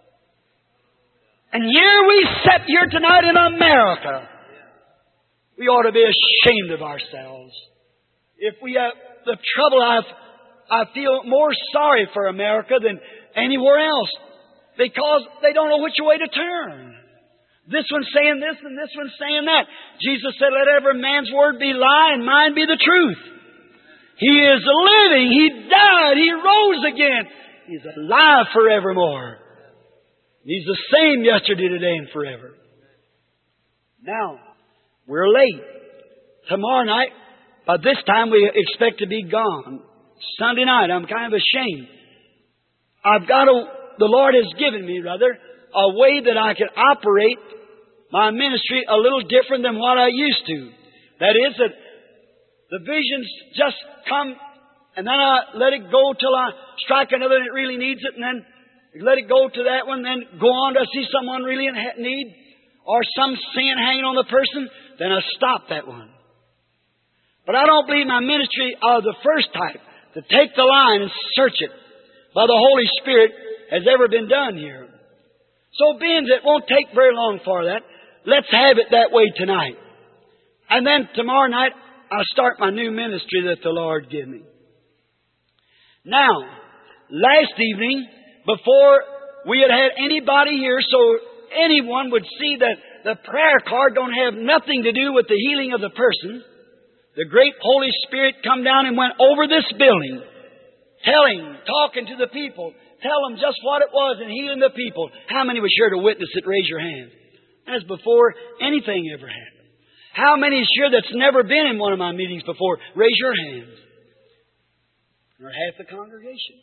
And here we sit here tonight in America. We ought to be ashamed of ourselves. If we have the trouble, I feel more sorry for America than anywhere else, because they don't know which way to turn. This one's saying this and this one's saying that. Jesus said, let every man's word be lie and mine be the truth. He is living. He died. He rose again. He's alive forevermore. He's the same yesterday, today, and forever. Now, we're late. Tomorrow night, by this time, we expect to be gone. Sunday night, I'm kind of ashamed. The Lord has given me, rather, a way that I can operate my ministry a little different than what I used to. That is that the visions just come And then I let it go till I strike another that really needs it, and then let it go to that one, then go on to see someone really in need, or some sin hanging on the person, then I stop that one. But I don't believe my ministry of the first type, to take the line and search it by the Holy Spirit, has ever been done here. So being that it won't take very long for that, let's have it that way tonight. And then tomorrow night, I'll start my new ministry that the Lord gave me. Now, last evening, before we had anybody here, so anyone would see that the prayer card don't have nothing to do with the healing of the person, the great Holy Spirit come down and went over this building, talking to the people, tell them just what it was and healing the people. How many was sure to witness it? Raise your hand. That's before anything ever happened. How many is sure that's never been in one of my meetings before? Raise your hands. Or half the congregation.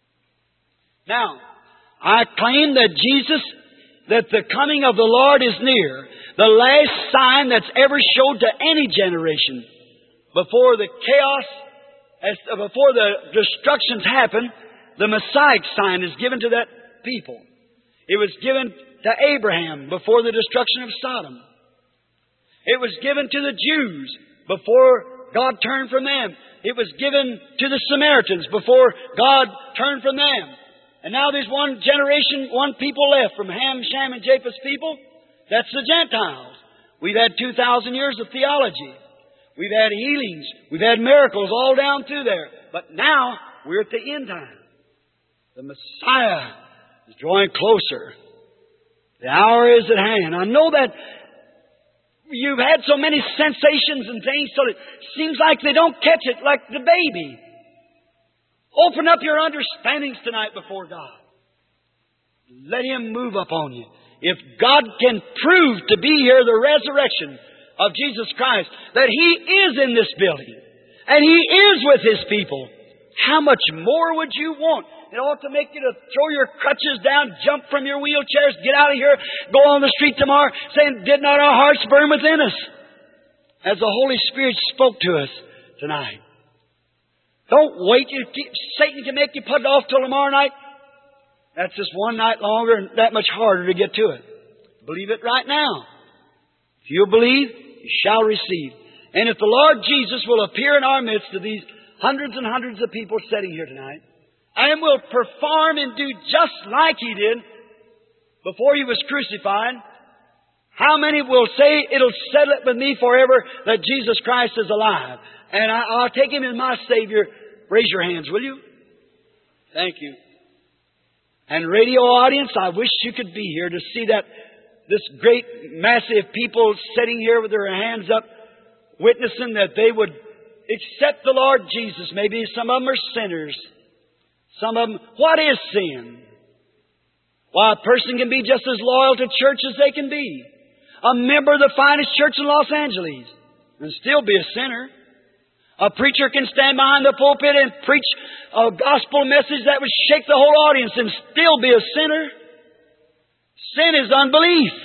Now, I claim that that the coming of the Lord is near. The last sign that's ever showed to any generation before the chaos, before the destructions happen, the Messiah sign is given to that people. It was given to Abraham before the destruction of Sodom. It was given to the Jews before God turned from them. It was given to the Samaritans before God turned from them. And now there's one generation, one people left from Ham, Shem, and Japheth's people. That's the Gentiles. We've had 2,000 years of theology. We've had healings. We've had miracles all down through there. But now we're at the end time. The Messiah is drawing closer. The hour is at hand. I know that you've had so many sensations and things so it seems like they don't catch it like the baby. Open up your understandings tonight before God. Let Him move upon you. If God can prove to be here the resurrection of Jesus Christ, that He is in this building, and He is with His people, how much more would you want? It ought to make you to throw your crutches down, jump from your wheelchairs, get out of here, go on the street tomorrow, saying, did not our hearts burn within us? As the Holy Spirit spoke to us tonight. Don't wait. Satan can make you put it off till tomorrow night. That's just one night longer and that much harder to get to it. Believe it right now. If you believe, you shall receive. And if the Lord Jesus will appear in our midst to these hundreds and hundreds of people sitting here tonight, and will perform and do just like He did before He was crucified, how many will say, it'll settle it with me forever that Jesus Christ is alive, and I'll take Him as my Savior? Raise your hands, will you? Thank you. And radio audience, I wish you could be here to see that this great massive people sitting here with their hands up, witnessing that they would accept the Lord Jesus. Maybe some of them are sinners. Some of them, what is sin? Why, a person can be just as loyal to church as they can be. A member of the finest church in Los Angeles and still be a sinner. A preacher can stand behind the pulpit and preach a gospel message that would shake the whole audience and still be a sinner. Sin is unbelief.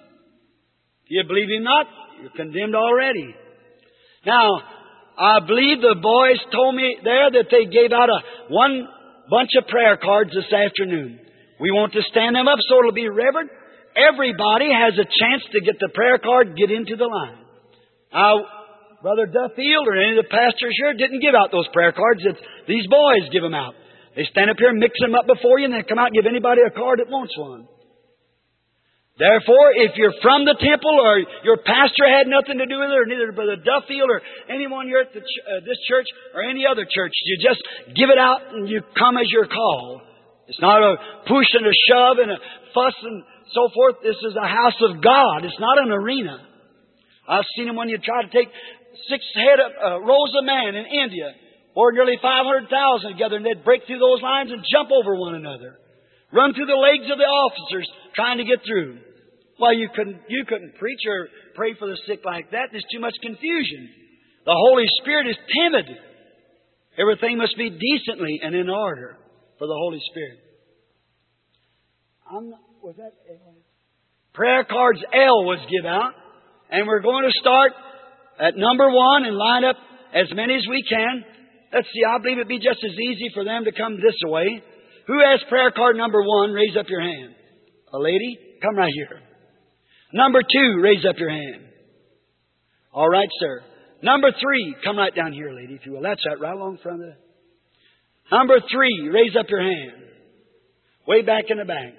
If you believe Him not, you're condemned already. Now, I believe the boys told me there that they gave out one bunch of prayer cards this afternoon. We want to stand them up so it'll be revered. Everybody has a chance to get the prayer card, get into the line. Now, Brother Duffield or any of the pastors here didn't give out those prayer cards. These boys give them out. They stand up here and mix them up before you and then come out and give anybody a card that wants one. Therefore, if you're from the temple or your pastor had nothing to do with it, or neither Brother Duffield or anyone here at this church or any other church, you just give it out and you come as you're called. It's not a push and a shove and a fuss and so forth. This is a house of God. It's not an arena. I've seen them when you try to take 6 rows of men in India, or nearly 500,000 together, and they'd break through those lines and jump over one another. Run through the legs of the officers trying to get through. Well, you couldn't preach or pray for the sick like that. There's too much confusion. The Holy Spirit is timid. Everything must be decently and in order for the Holy Spirit. Was that L? Prayer cards L was given out. And we're going to start at number 1 and line up as many as we can. Let's see, I believe it'd be just as easy for them to come this way. Who has prayer card number 1? Raise up your hand. A lady? Come right here. Number 2, raise up your hand. All right, sir. Number 3, come right down here, lady, if you will. That's right along front of the... Number 3, raise up your hand. Way back in the back.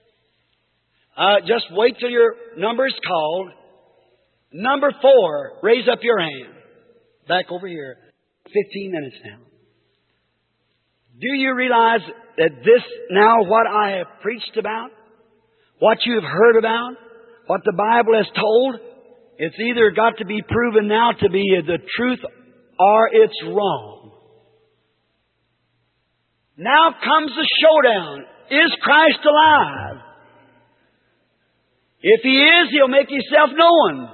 Just wait till your number is called. Number 4, raise up your hand. Back over here. 15 minutes now. Do you realize that this now what I have preached about, what you have heard about, what the Bible has told, it's either got to be proven now to be the truth or it's wrong. Now comes the showdown. Is Christ alive? If He is, He'll make Himself known.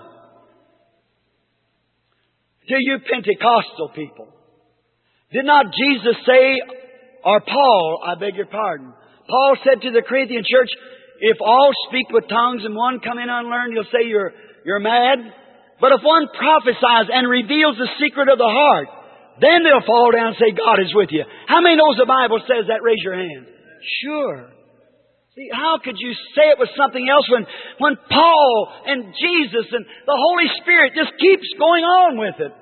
To you Pentecostal people. Did not Jesus say, or Paul, I beg your pardon, Paul said to the Corinthian church, if all speak with tongues and one come in unlearned, you'll say you're mad. But if one prophesies and reveals the secret of the heart, then they'll fall down and say, God is with you. How many knows the Bible says that? Raise your hand. Sure. See, how could you say it was something else when Paul and Jesus and the Holy Spirit just keeps going on with it?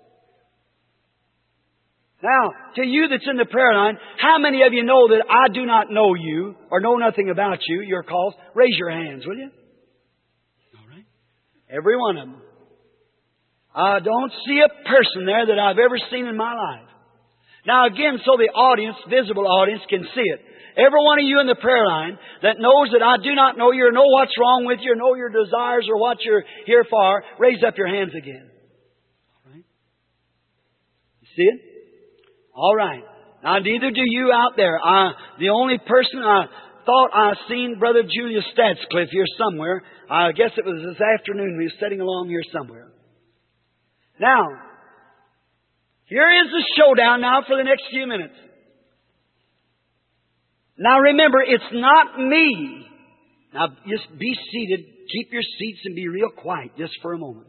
Now, to you that's in the prayer line, how many of you know that I do not know you or know nothing about you, your calls? Raise your hands, will you? All right. Every one of them. I don't see a person there that I've ever seen in my life. Now again, so the audience, visible audience, can see it. Every one of you in the prayer line that knows that I do not know you or know what's wrong with you or know your desires or what you're here for, raise up your hands again. All right. You see it? All right. Now neither do you out there. The only person I thought I seen Brother Julius Statscliffe here somewhere. I guess it was this afternoon. He was sitting along here somewhere. Now, here is the showdown now for the next few minutes. Now remember, it's not me. Now just be seated. Keep your seats and be real quiet just for a moment.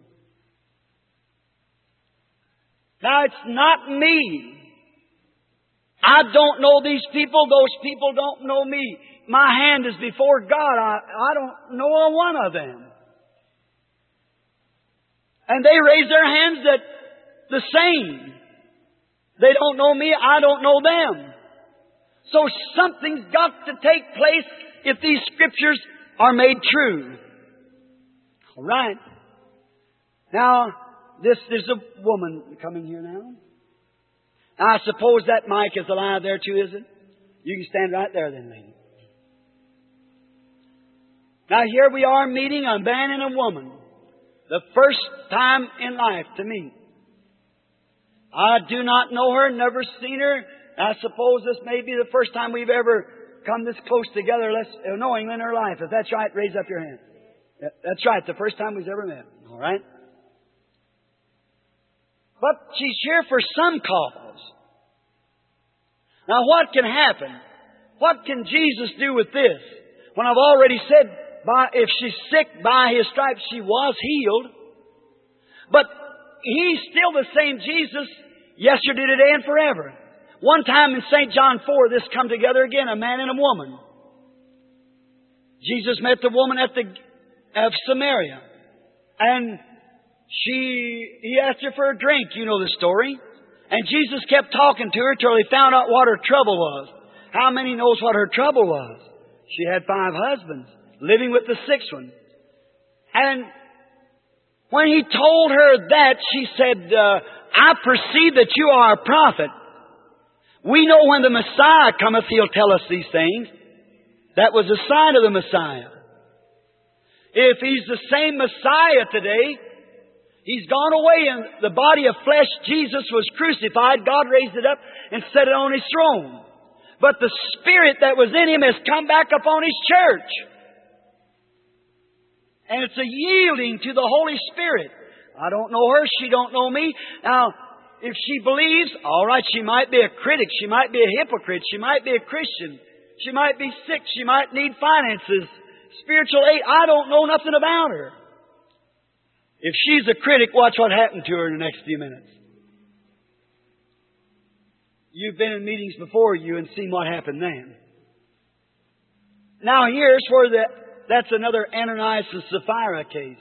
Now it's not me. I don't know these people. Those people don't know me. My hand is before God. I don't know a one of them. And they raise their hands that the same. They don't know me. I don't know them. So something's got to take place if these Scriptures are made true. All right. Now, there's a woman coming here now. Now, I suppose that mic is alive there too, is it? You can stand right there then, lady. Now, here we are meeting a man and a woman. The first time in life to meet. I do not know her, never seen her. I suppose this may be the first time we've ever come this close together, knowing in her life. If that's right, raise up your hand. That's right, the first time we've ever met. All right? But she's here for some cause. Now what can happen? What can Jesus do with this? When I've already said, if she's sick, by His stripes she was healed. But He's still the same Jesus yesterday, today, and forever. One time in St. John 4, this come together again, a man and a woman. Jesus met the woman of Samaria. And he asked her for a drink. You know the story. And Jesus kept talking to her till He found out what her trouble was. How many knows what her trouble was? She had 5 husbands, living with the 6th one. And when He told her that, she said, I perceive that you are a prophet. We know when the Messiah cometh, He'll tell us these things. That was a sign of the Messiah. If He's the same Messiah today, He's gone away in the body of flesh. Jesus was crucified. God raised it up and set it on His throne. But the Spirit that was in Him has come back upon His church. And it's a yielding to the Holy Spirit. I don't know her. She don't know me. Now, if she believes, all right, she might be a critic. She might be a hypocrite. She might be a Christian. She might be sick. She might need finances, spiritual aid. I don't know nothing about her. If she's a critic, watch what happened to her in the next few minutes. You've been in meetings before you and seen what happened then. Now here's where that's another Ananias and Sapphira case.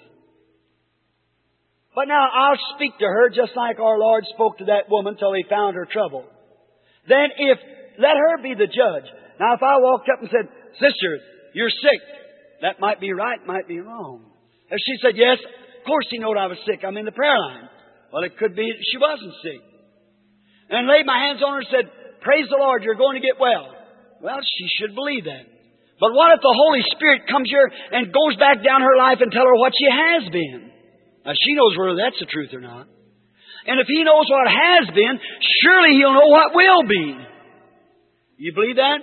But now I'll speak to her just like our Lord spoke to that woman till He found her trouble. Then let her be the judge. Now if I walked up and said, "Sister, you're sick," that might be right, might be wrong. If she said, "Yes, of course He knowed I was sick. I'm in the prayer line." Well, it could be she wasn't sick. And laid my hands on her and said, "Praise the Lord, you're going to get well." Well, she should believe that. But what if the Holy Spirit comes here and goes back down her life and tell her what she has been? Now, she knows whether that's the truth or not. And if He knows what has been, surely He'll know what will be. You believe that?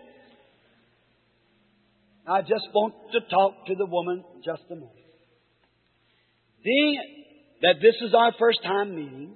I just want to talk to the woman just a minute. Seeing that this is our first time meeting,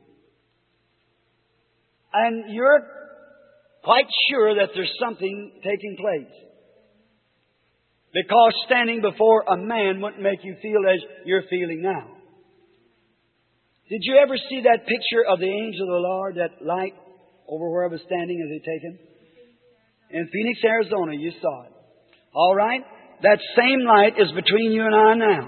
and you're quite sure that there's something taking place. Because standing before a man wouldn't make you feel as you're feeling now. Did you ever see that picture of the angel of the Lord, that light over where I was standing as they taken? In Phoenix, Arizona, you saw it. All right? That same light is between you and I now.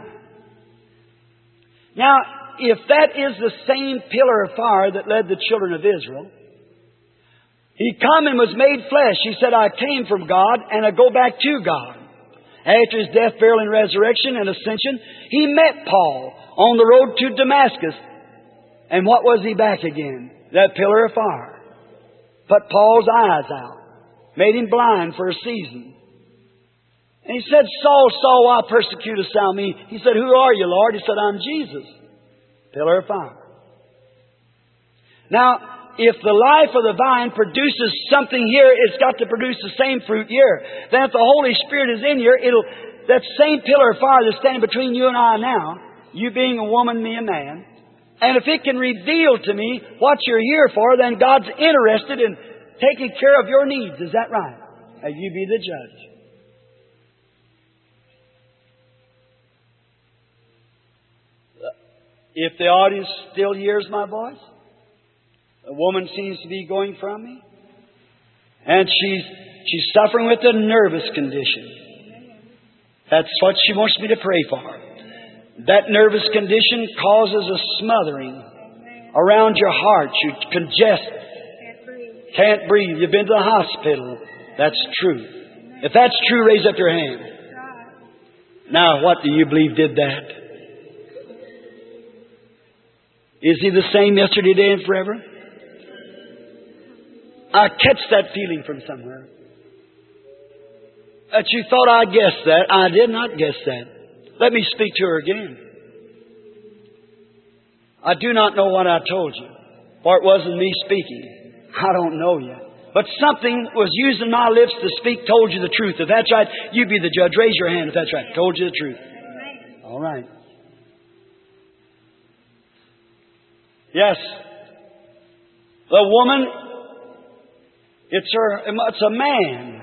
Now, if that is the same pillar of fire that led the children of Israel, He come and was made flesh. He said, "I came from God and I go back to God." After His death, burial, and resurrection and ascension, He met Paul on the road to Damascus. And what was he back again? That pillar of fire. Put Paul's eyes out. Made him blind for a season. And he said, "Saul, Saul, why persecutest thou me?" He said, "Who are you, Lord?" He said, "I'm Jesus." Pillar of fire. Now, if the life of the vine produces something here, it's got to produce the same fruit here. Then if the Holy Spirit is in here, that same pillar of fire that's standing between you and I now, you being a woman, me a man, and if it can reveal to me what you're here for, then God's interested in taking care of your needs. Is that right? Now you be the judge. If the audience still hears my voice, a woman seems to be going from me. And she's suffering with a nervous condition. That's what she wants me to pray for. That nervous condition causes a smothering around your heart. You congest. Can't breathe. You've been to the hospital. That's true. If that's true, raise up your hand. Now, what do you believe did that? Is He the same yesterday, today, and forever? I catch that feeling from somewhere. That you thought I guessed that. I did not guess that. Let me speak to her again. I do not know what I told you, for it wasn't me speaking. I don't know yet. But something was using my lips to speak, told you the truth. If that's right, you be the judge. Raise your hand if that's right. Told you the truth. All right. Yes. The woman, it's a man.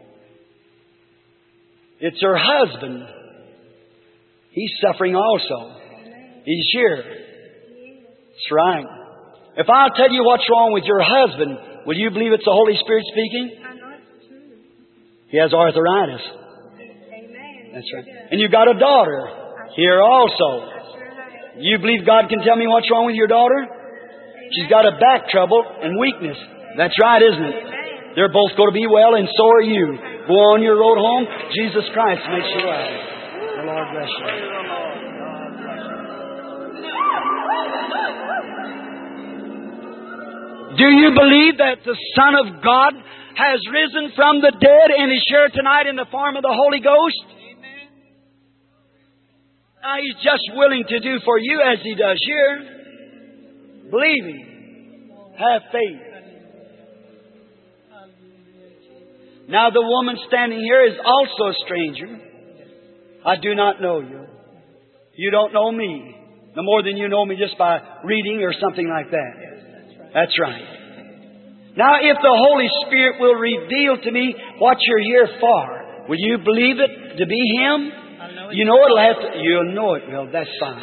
It's her husband. He's suffering also. He's here. That's right. If I tell you what's wrong with your husband, will you believe it's the Holy Spirit speaking? I know it's true. He has arthritis. Amen. That's right. And you've got a daughter here also. You believe God can tell me what's wrong with your daughter? She's got a back trouble and weakness. That's right, isn't it? They're both going to be well, and so are you. Go on your road home. Jesus Christ makes you well. The Lord bless you. Do you believe that the Son of God has risen from the dead and is here tonight in the form of the Holy Ghost? Now, He's just willing to do for you as He does here. Believe Him. Have faith. Now, the woman standing here is also a stranger. I do not know you. You don't know me. No more than you know me just by reading or something like that. That's right. Now, if the Holy Spirit will reveal to me what you're here for, will you believe it to be Him? You know it'll have to. You'll know it. Well, that's fine.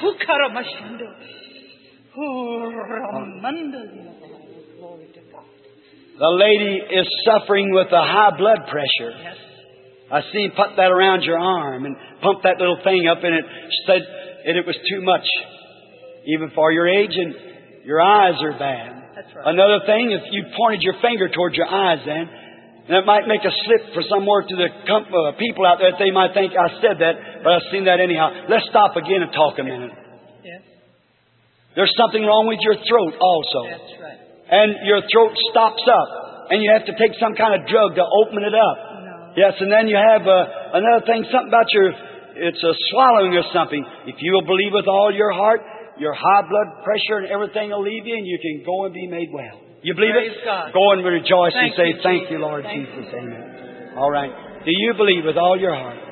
The lady is suffering with a high blood pressure. Yes. I seen him put that around your arm and pump that little thing up, and it said it was too much, even for your age, and your eyes are bad. That's right. Another thing, if you pointed your finger towards your eyes then, and it might make a slip for somewhere to the people out there that they might think I said that, but I've seen that anyhow. Let's stop again and talk a minute. Yes. There's something wrong with your throat also. That's right. And your throat stops up, and you have to take some kind of drug to open it up. No. Yes, and then you have another thing, something about it's a swallowing or something. If you will believe with all your heart, your high blood pressure and everything will leave you, and you can go and be made well. You believe Praise it? God. Go and rejoice and Thank say, you, thank you, Jesus. Lord Thank Jesus. you. Amen. All right. Do you believe with all your heart?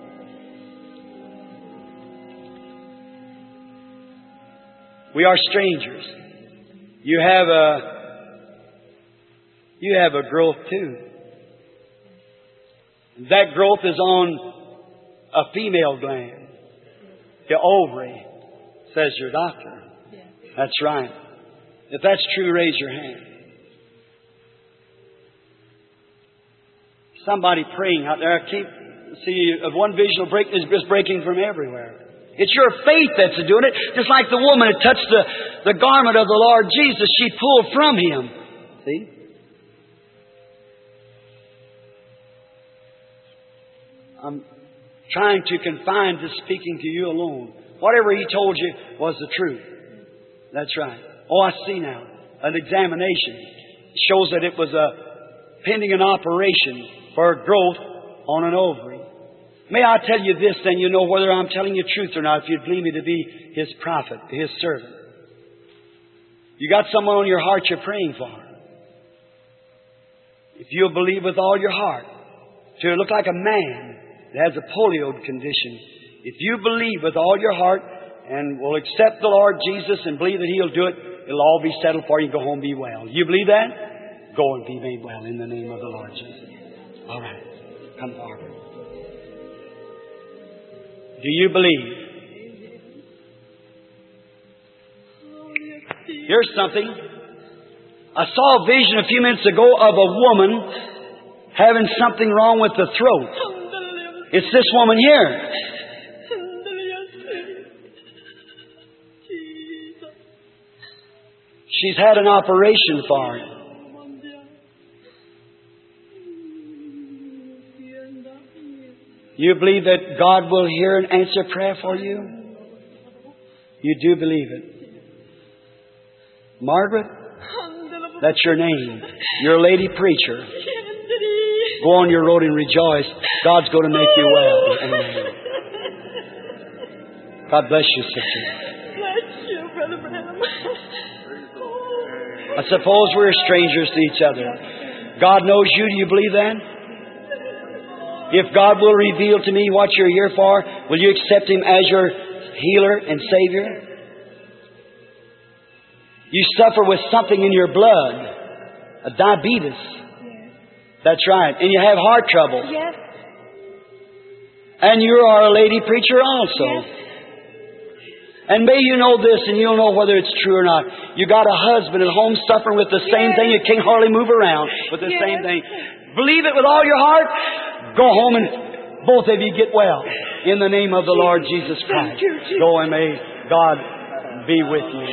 We are strangers. You have a growth too. That growth is on a female gland. The ovary, says your doctor. Yes. That's right. If that's true, raise your hand. Somebody praying out there. I keep see one vision is just breaking from everywhere. It's your faith that's doing it. Just like the woman that touched the garment of the Lord Jesus, she pulled from Him. See? I'm trying to confine to speaking to you alone. Whatever He told you was the truth. That's right. Oh, I see now. An examination shows that it was pending an operation for growth on an ovary. May I tell you this, then you know whether I'm telling you truth or not, if you'd believe me to be His prophet, His servant. You got someone on your heart you're praying for. If you'll believe with all your heart, to look like a man that has a polio condition, if you believe with all your heart and will accept the Lord Jesus and believe that He'll do it, it'll all be settled for you. Go home and be well. You believe that? Go and be made well in the name of the Lord Jesus. All right. Come forward. Do you believe? Here's something. I saw a vision a few minutes ago of a woman having something wrong with the throat. It's this woman here. She's had an operation for it. You believe that God will hear and answer prayer for you? You do believe it. Margaret, that's your name. You're a lady preacher. Go on your road and rejoice. God's going to make you well. Amen. God bless you, sister. Bless you, Brother Branham. I suppose we're strangers to each other. God knows you. Do you believe that? If God will reveal to me what you're here for, will you accept Him as your healer and Savior? You suffer with something in your blood, a diabetes. That's right. And you have heart trouble. Yes. And you are a lady preacher also. Yes. And may you know this, and you'll know whether it's true or not. You got a husband at home suffering with the same thing. You can't hardly move around with the same thing. Believe it with all your heart. Go home and both of you get well in the name of the Lord Jesus Christ. Go and may God be with you.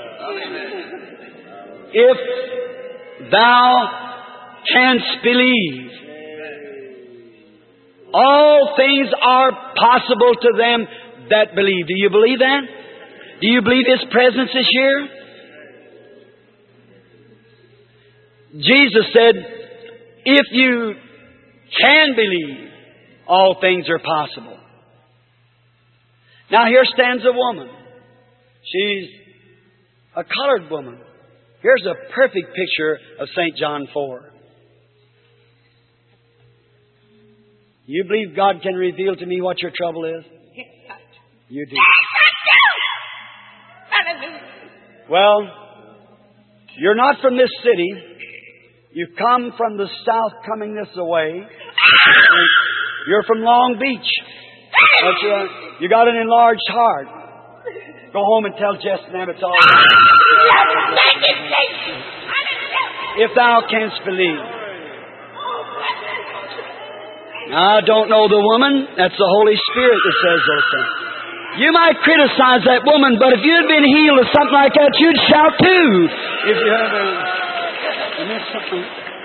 If thou canst believe, all things are possible to them that believe. Do you believe that? Do you believe His presence is here? Jesus said, if you can believe, all things are possible. Now here stands a woman. She's a colored woman. Here's a perfect picture of St. John 4. You believe God can reveal to me what your trouble is? You do. Well, you're not from this city. You've come from the south coming this way. You're from Long Beach. That's right. You got an enlarged heart. Go home and tell Jess and them it's all right. if thou canst believe. I don't know the woman. That's the Holy Spirit that says those things. You might criticize that woman, but if you'd been healed of something like that, you'd shout too. If you had something.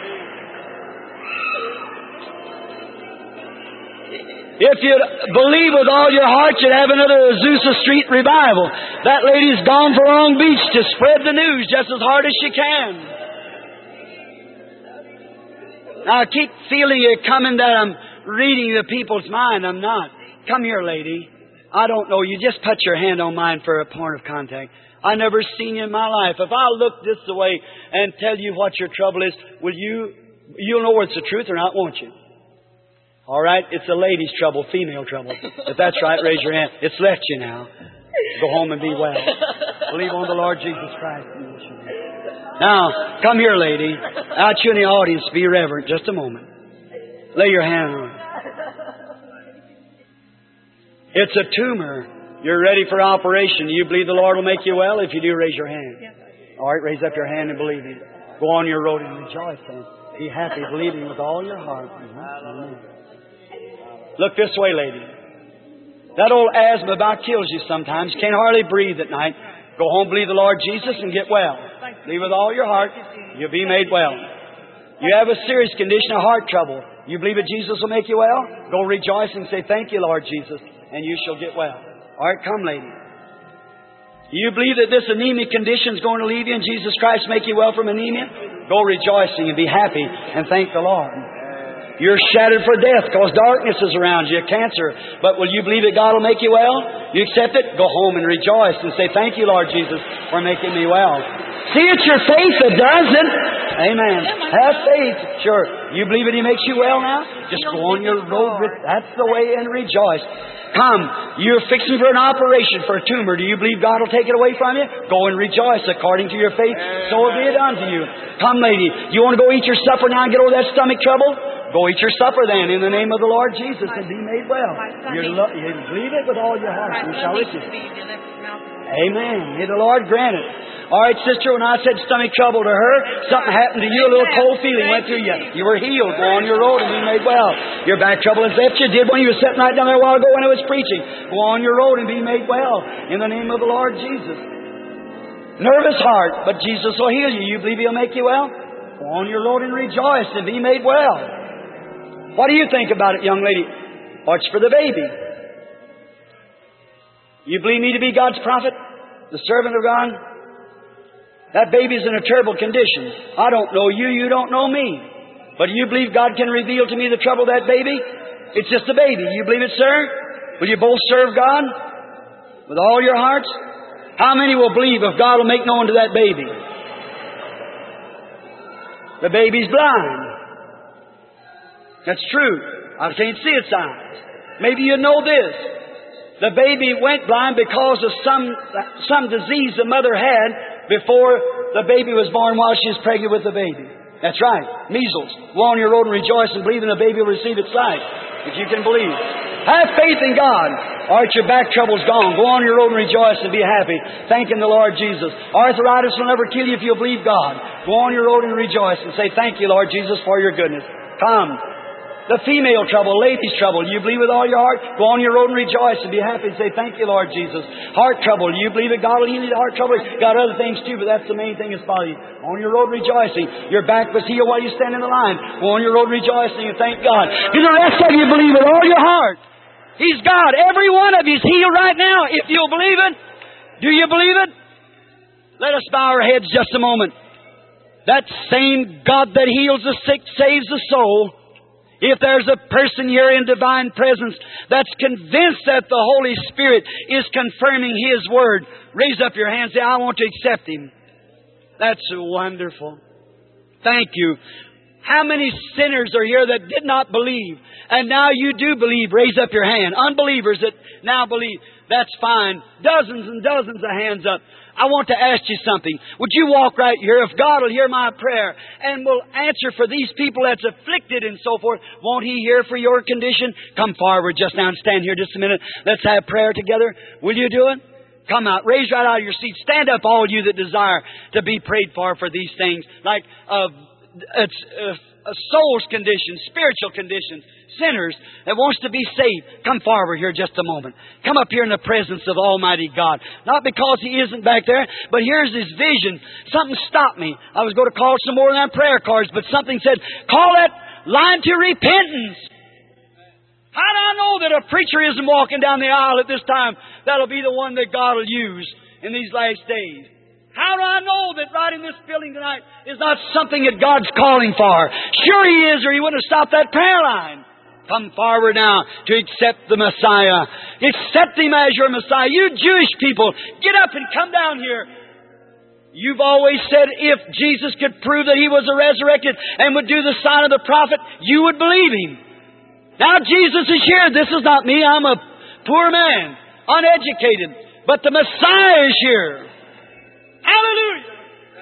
If you'd believe with all your heart, you'd have another Azusa Street revival. That lady's gone for Long Beach to spread the news just as hard as she can. Now I keep feeling it coming that I'm reading the people's mind. I'm not. Come here, lady. I don't know. You just put your hand on mine for a point of contact. I never seen you in my life. If I look this way and tell you what your trouble is, you'll know whether it's the truth or not, won't you? All right? It's a lady's trouble, female trouble. If that's right, raise your hand. It's left you now. Go home and be well. Believe on the Lord Jesus Christ. Now, come here, lady. Out you in the audience, be reverent. Just a moment. Lay your hand on it. It's a tumor. You're ready for operation. Do you believe the Lord will make you well? If you do, raise your hand. All right, raise up your hand and believe Him. Go on your road and rejoice then. Be happy, believing with all your heart. Amen. Look this way, lady. That old asthma about kills you sometimes. You can't hardly breathe at night. Go home, believe the Lord Jesus, and get well. Believe with all your heart. You'll be made well. You have a serious condition of heart trouble. You believe that Jesus will make you well? Go rejoice and say, thank you, Lord Jesus, and you shall get well. All right, come, lady. You believe that this anemic condition is going to leave you and Jesus Christ make you well from anemia? Go rejoicing and be happy and thank the Lord. You're shattered for death because darkness is around you, cancer. But will you believe that God will make you well? You accept it? Go home and rejoice and say, thank you, Lord Jesus, for making me well. See, it's your faith that does it. Amen. Have faith. Sure. You believe that He makes you well now? Just go on your road. That's the way, and rejoice. Come, you're fixing for an operation for a tumor. Do you believe God will take it away from you? Go and rejoice according to your faith. So will be it unto you. Come, lady. You want to go eat your supper now and get over that stomach trouble? Go eat your supper then in the name of the Lord Jesus and be made well. You believe it with all your heart. You shall receive it. Amen. May the Lord grant it. All right, sister, when I said stomach trouble to her, something happened to you. A little cold feeling went through you. You were healed. Go on your road and be made well. Your back trouble is left you did when you were sitting right down there a while ago when I was preaching. Go on your road and be made well in the name of the Lord Jesus. Nervous heart, but Jesus will heal you. You believe He'll make you well? Go on your road and rejoice and be made well. What do you think about it, young lady? Watch for the baby. You believe me to be God's prophet? The servant of God? That baby's in a terrible condition. I don't know you, you don't know me. But do you believe God can reveal to me the trouble of that baby? It's just a baby. You believe it, sir? Will you both serve God? With all your hearts? How many will believe if God will make known to that baby? The baby's blind. That's true. I can't see its eyes. Maybe you know this. The baby went blind because of some disease the mother had before the baby was born while she was pregnant with the baby. That's right. Measles. Go on your road and rejoice and believe in the baby will receive its sight. If you can believe. Have faith in God. All right, your back trouble's gone. Go on your road and rejoice and be happy. Thanking the Lord Jesus. Arthritis will never kill you if you'll believe God. Go on your road and rejoice and say, thank you, Lord Jesus, for your goodness. Come. The female trouble, ladies' trouble, you believe with all your heart? Go on your road and rejoice and be happy and say, thank you, Lord Jesus. Heart trouble, you believe that God will heal you? Heart trouble, got other things too, but that's the main thing that's bothering you. On your road rejoicing. Your back was healed while you stand in the line. Go on your road rejoicing and thank God. Because the rest of you believe with all your heart. He's God. Every one of you is healed right now. If you'll believe it. Do you believe it? Let us bow our heads just a moment. That same God that heals the sick saves the soul. If there's a person here in divine presence that's convinced that the Holy Spirit is confirming His Word, raise up your hand and say, I want to accept Him. That's wonderful. Thank you. How many sinners are here that did not believe? And now you do believe. Raise up your hand. Unbelievers that now believe. That's fine. Dozens and dozens of hands up. I want to ask you something. Would you walk right here? If God will hear my prayer and will answer for these people that's afflicted and so forth, won't He hear for your condition? Come forward just now and stand here just a minute. Let's have prayer together. Will you do it? Come out. Raise right out of your seat. Stand up, all you that desire to be prayed for these things. Like soul's conditions, spiritual conditions, sinners that wants to be saved. Come forward here just a moment. Come up here in the presence of Almighty God. Not because He isn't back there, but here's His vision. Something stopped me. I was going to call some more of them prayer cards, but something said, call that line to repentance. How do I know that a preacher isn't walking down the aisle at this time? That'll be the one that God will use in these last days. How do I know that right in this building tonight is not something that God's calling for? Sure He is, or He wouldn't have stopped that prayer line. Come forward now to accept the Messiah. Accept Him as your Messiah. You Jewish people, get up and come down here. You've always said if Jesus could prove that He was resurrected and would do the sign of the prophet, you would believe Him. Now Jesus is here. This is not me. I'm a poor man, uneducated. But the Messiah is here. Hallelujah!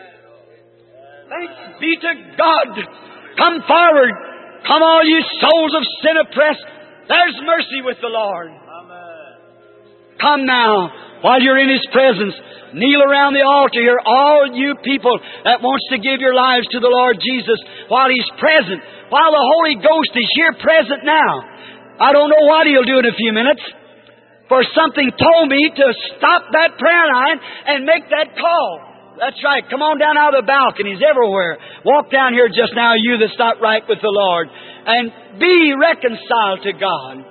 Thanks be to God. Come forward. Come all you souls of sin oppressed. There's mercy with the Lord. Amen. Come now, while you're in His presence, kneel around the altar here, all you people that wants to give your lives to the Lord Jesus while He's present, while the Holy Ghost is here present now. I don't know what He'll do in a few minutes, for something told me to stop that prayer line and make that call. That's right. Come on down out of the balconies everywhere. Walk down here just now, you that's not right with the Lord, and be reconciled to God.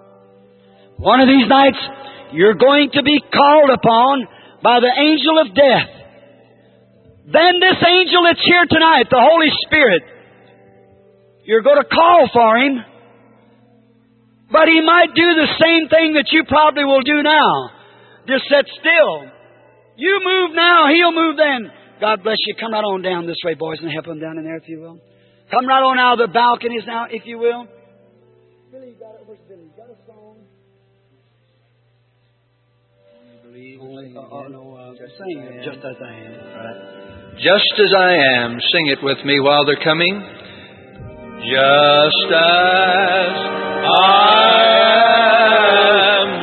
One of these nights, you're going to be called upon by the angel of death. Then this angel that's here tonight, the Holy Spirit, you're going to call for Him, but He might do the same thing that you probably will do now. Just sit still. You move now, He'll move then. God bless you. Come right on down this way, boys, and help Him down in there if you will. Come right on out of the balconies now, if you will. Billy, you got it. Where's Billy? You got a song? Sing it, Just As I Am. Right. Just As I Am. Sing it with me while they're coming. Just as I am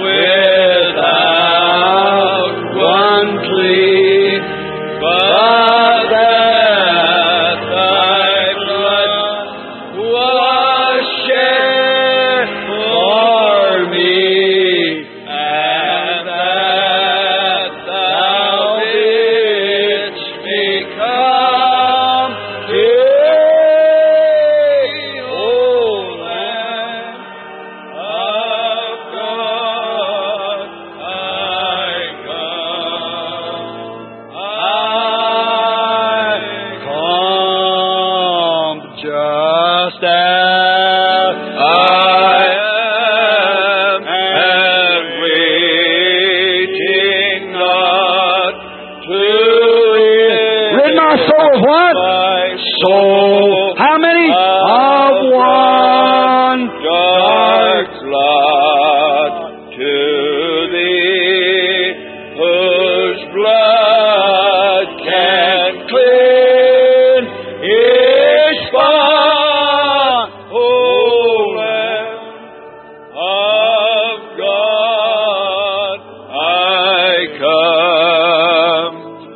without one plea, but that Thy blood was shed for me, and that Thou didst become O Lamb of God, I come just as I am, and waiting not to Rid my soul of what? my Soul. How many? Of one. dark flood to Thee, whose blood can clean each spot, O Lamb of God, I come,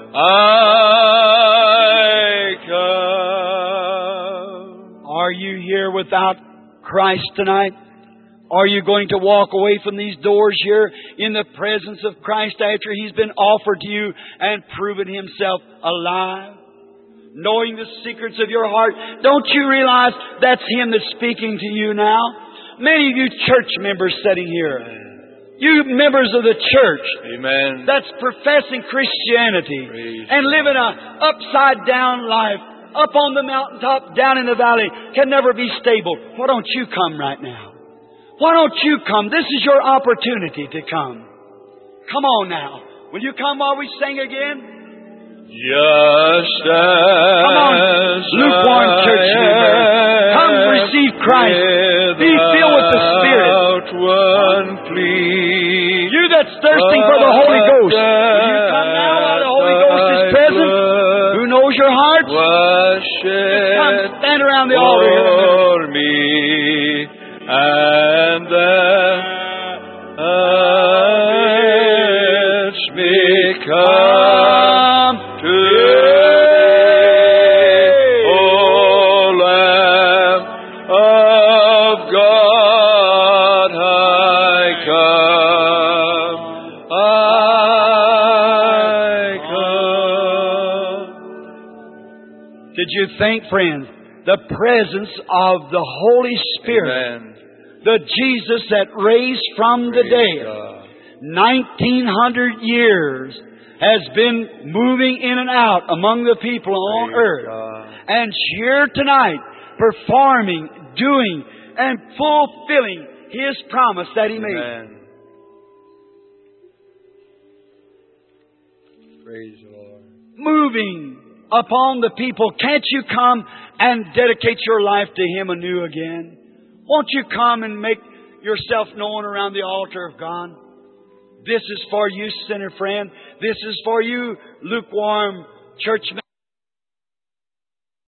Are you here without Christ tonight? Are you going to walk away from these doors here in the presence of Christ after He's been offered to you and proven Himself alive? Knowing the secrets of your heart, don't you realize that's Him that's speaking to you now? Many of you church members sitting here, you members of the church, Amen. that's professing Christianity Praise and living a upside down life, up on the mountaintop, down in the valley, can never be stable. Why don't you come right now? Why don't you come? This is your opportunity to come. Come on now. Will you come while we sing again? Just Come on, as lukewarm church member. Come receive Christ. Be filled with the Spirit. without one plea. You that's thirsting for the Holy Ghost, will you come now while the Holy Ghost is present? Who knows your heart? Was Just come, shed stand around the altar here in a minute. for me, and that didst Did you think, friends, the presence of the Holy Spirit, Amen. the Jesus that raised from the Praise dead, God. 1900 years has been moving in and out among the people on Praise earth. God. And here tonight, performing, doing, and fulfilling His promise that He made. Amen. Praise the Lord. Moving upon the people. Can't you come and dedicate your life to Him anew again? Won't you come and make yourself known around the altar of God? This is for you, sinner friend. This is for you, lukewarm churchman.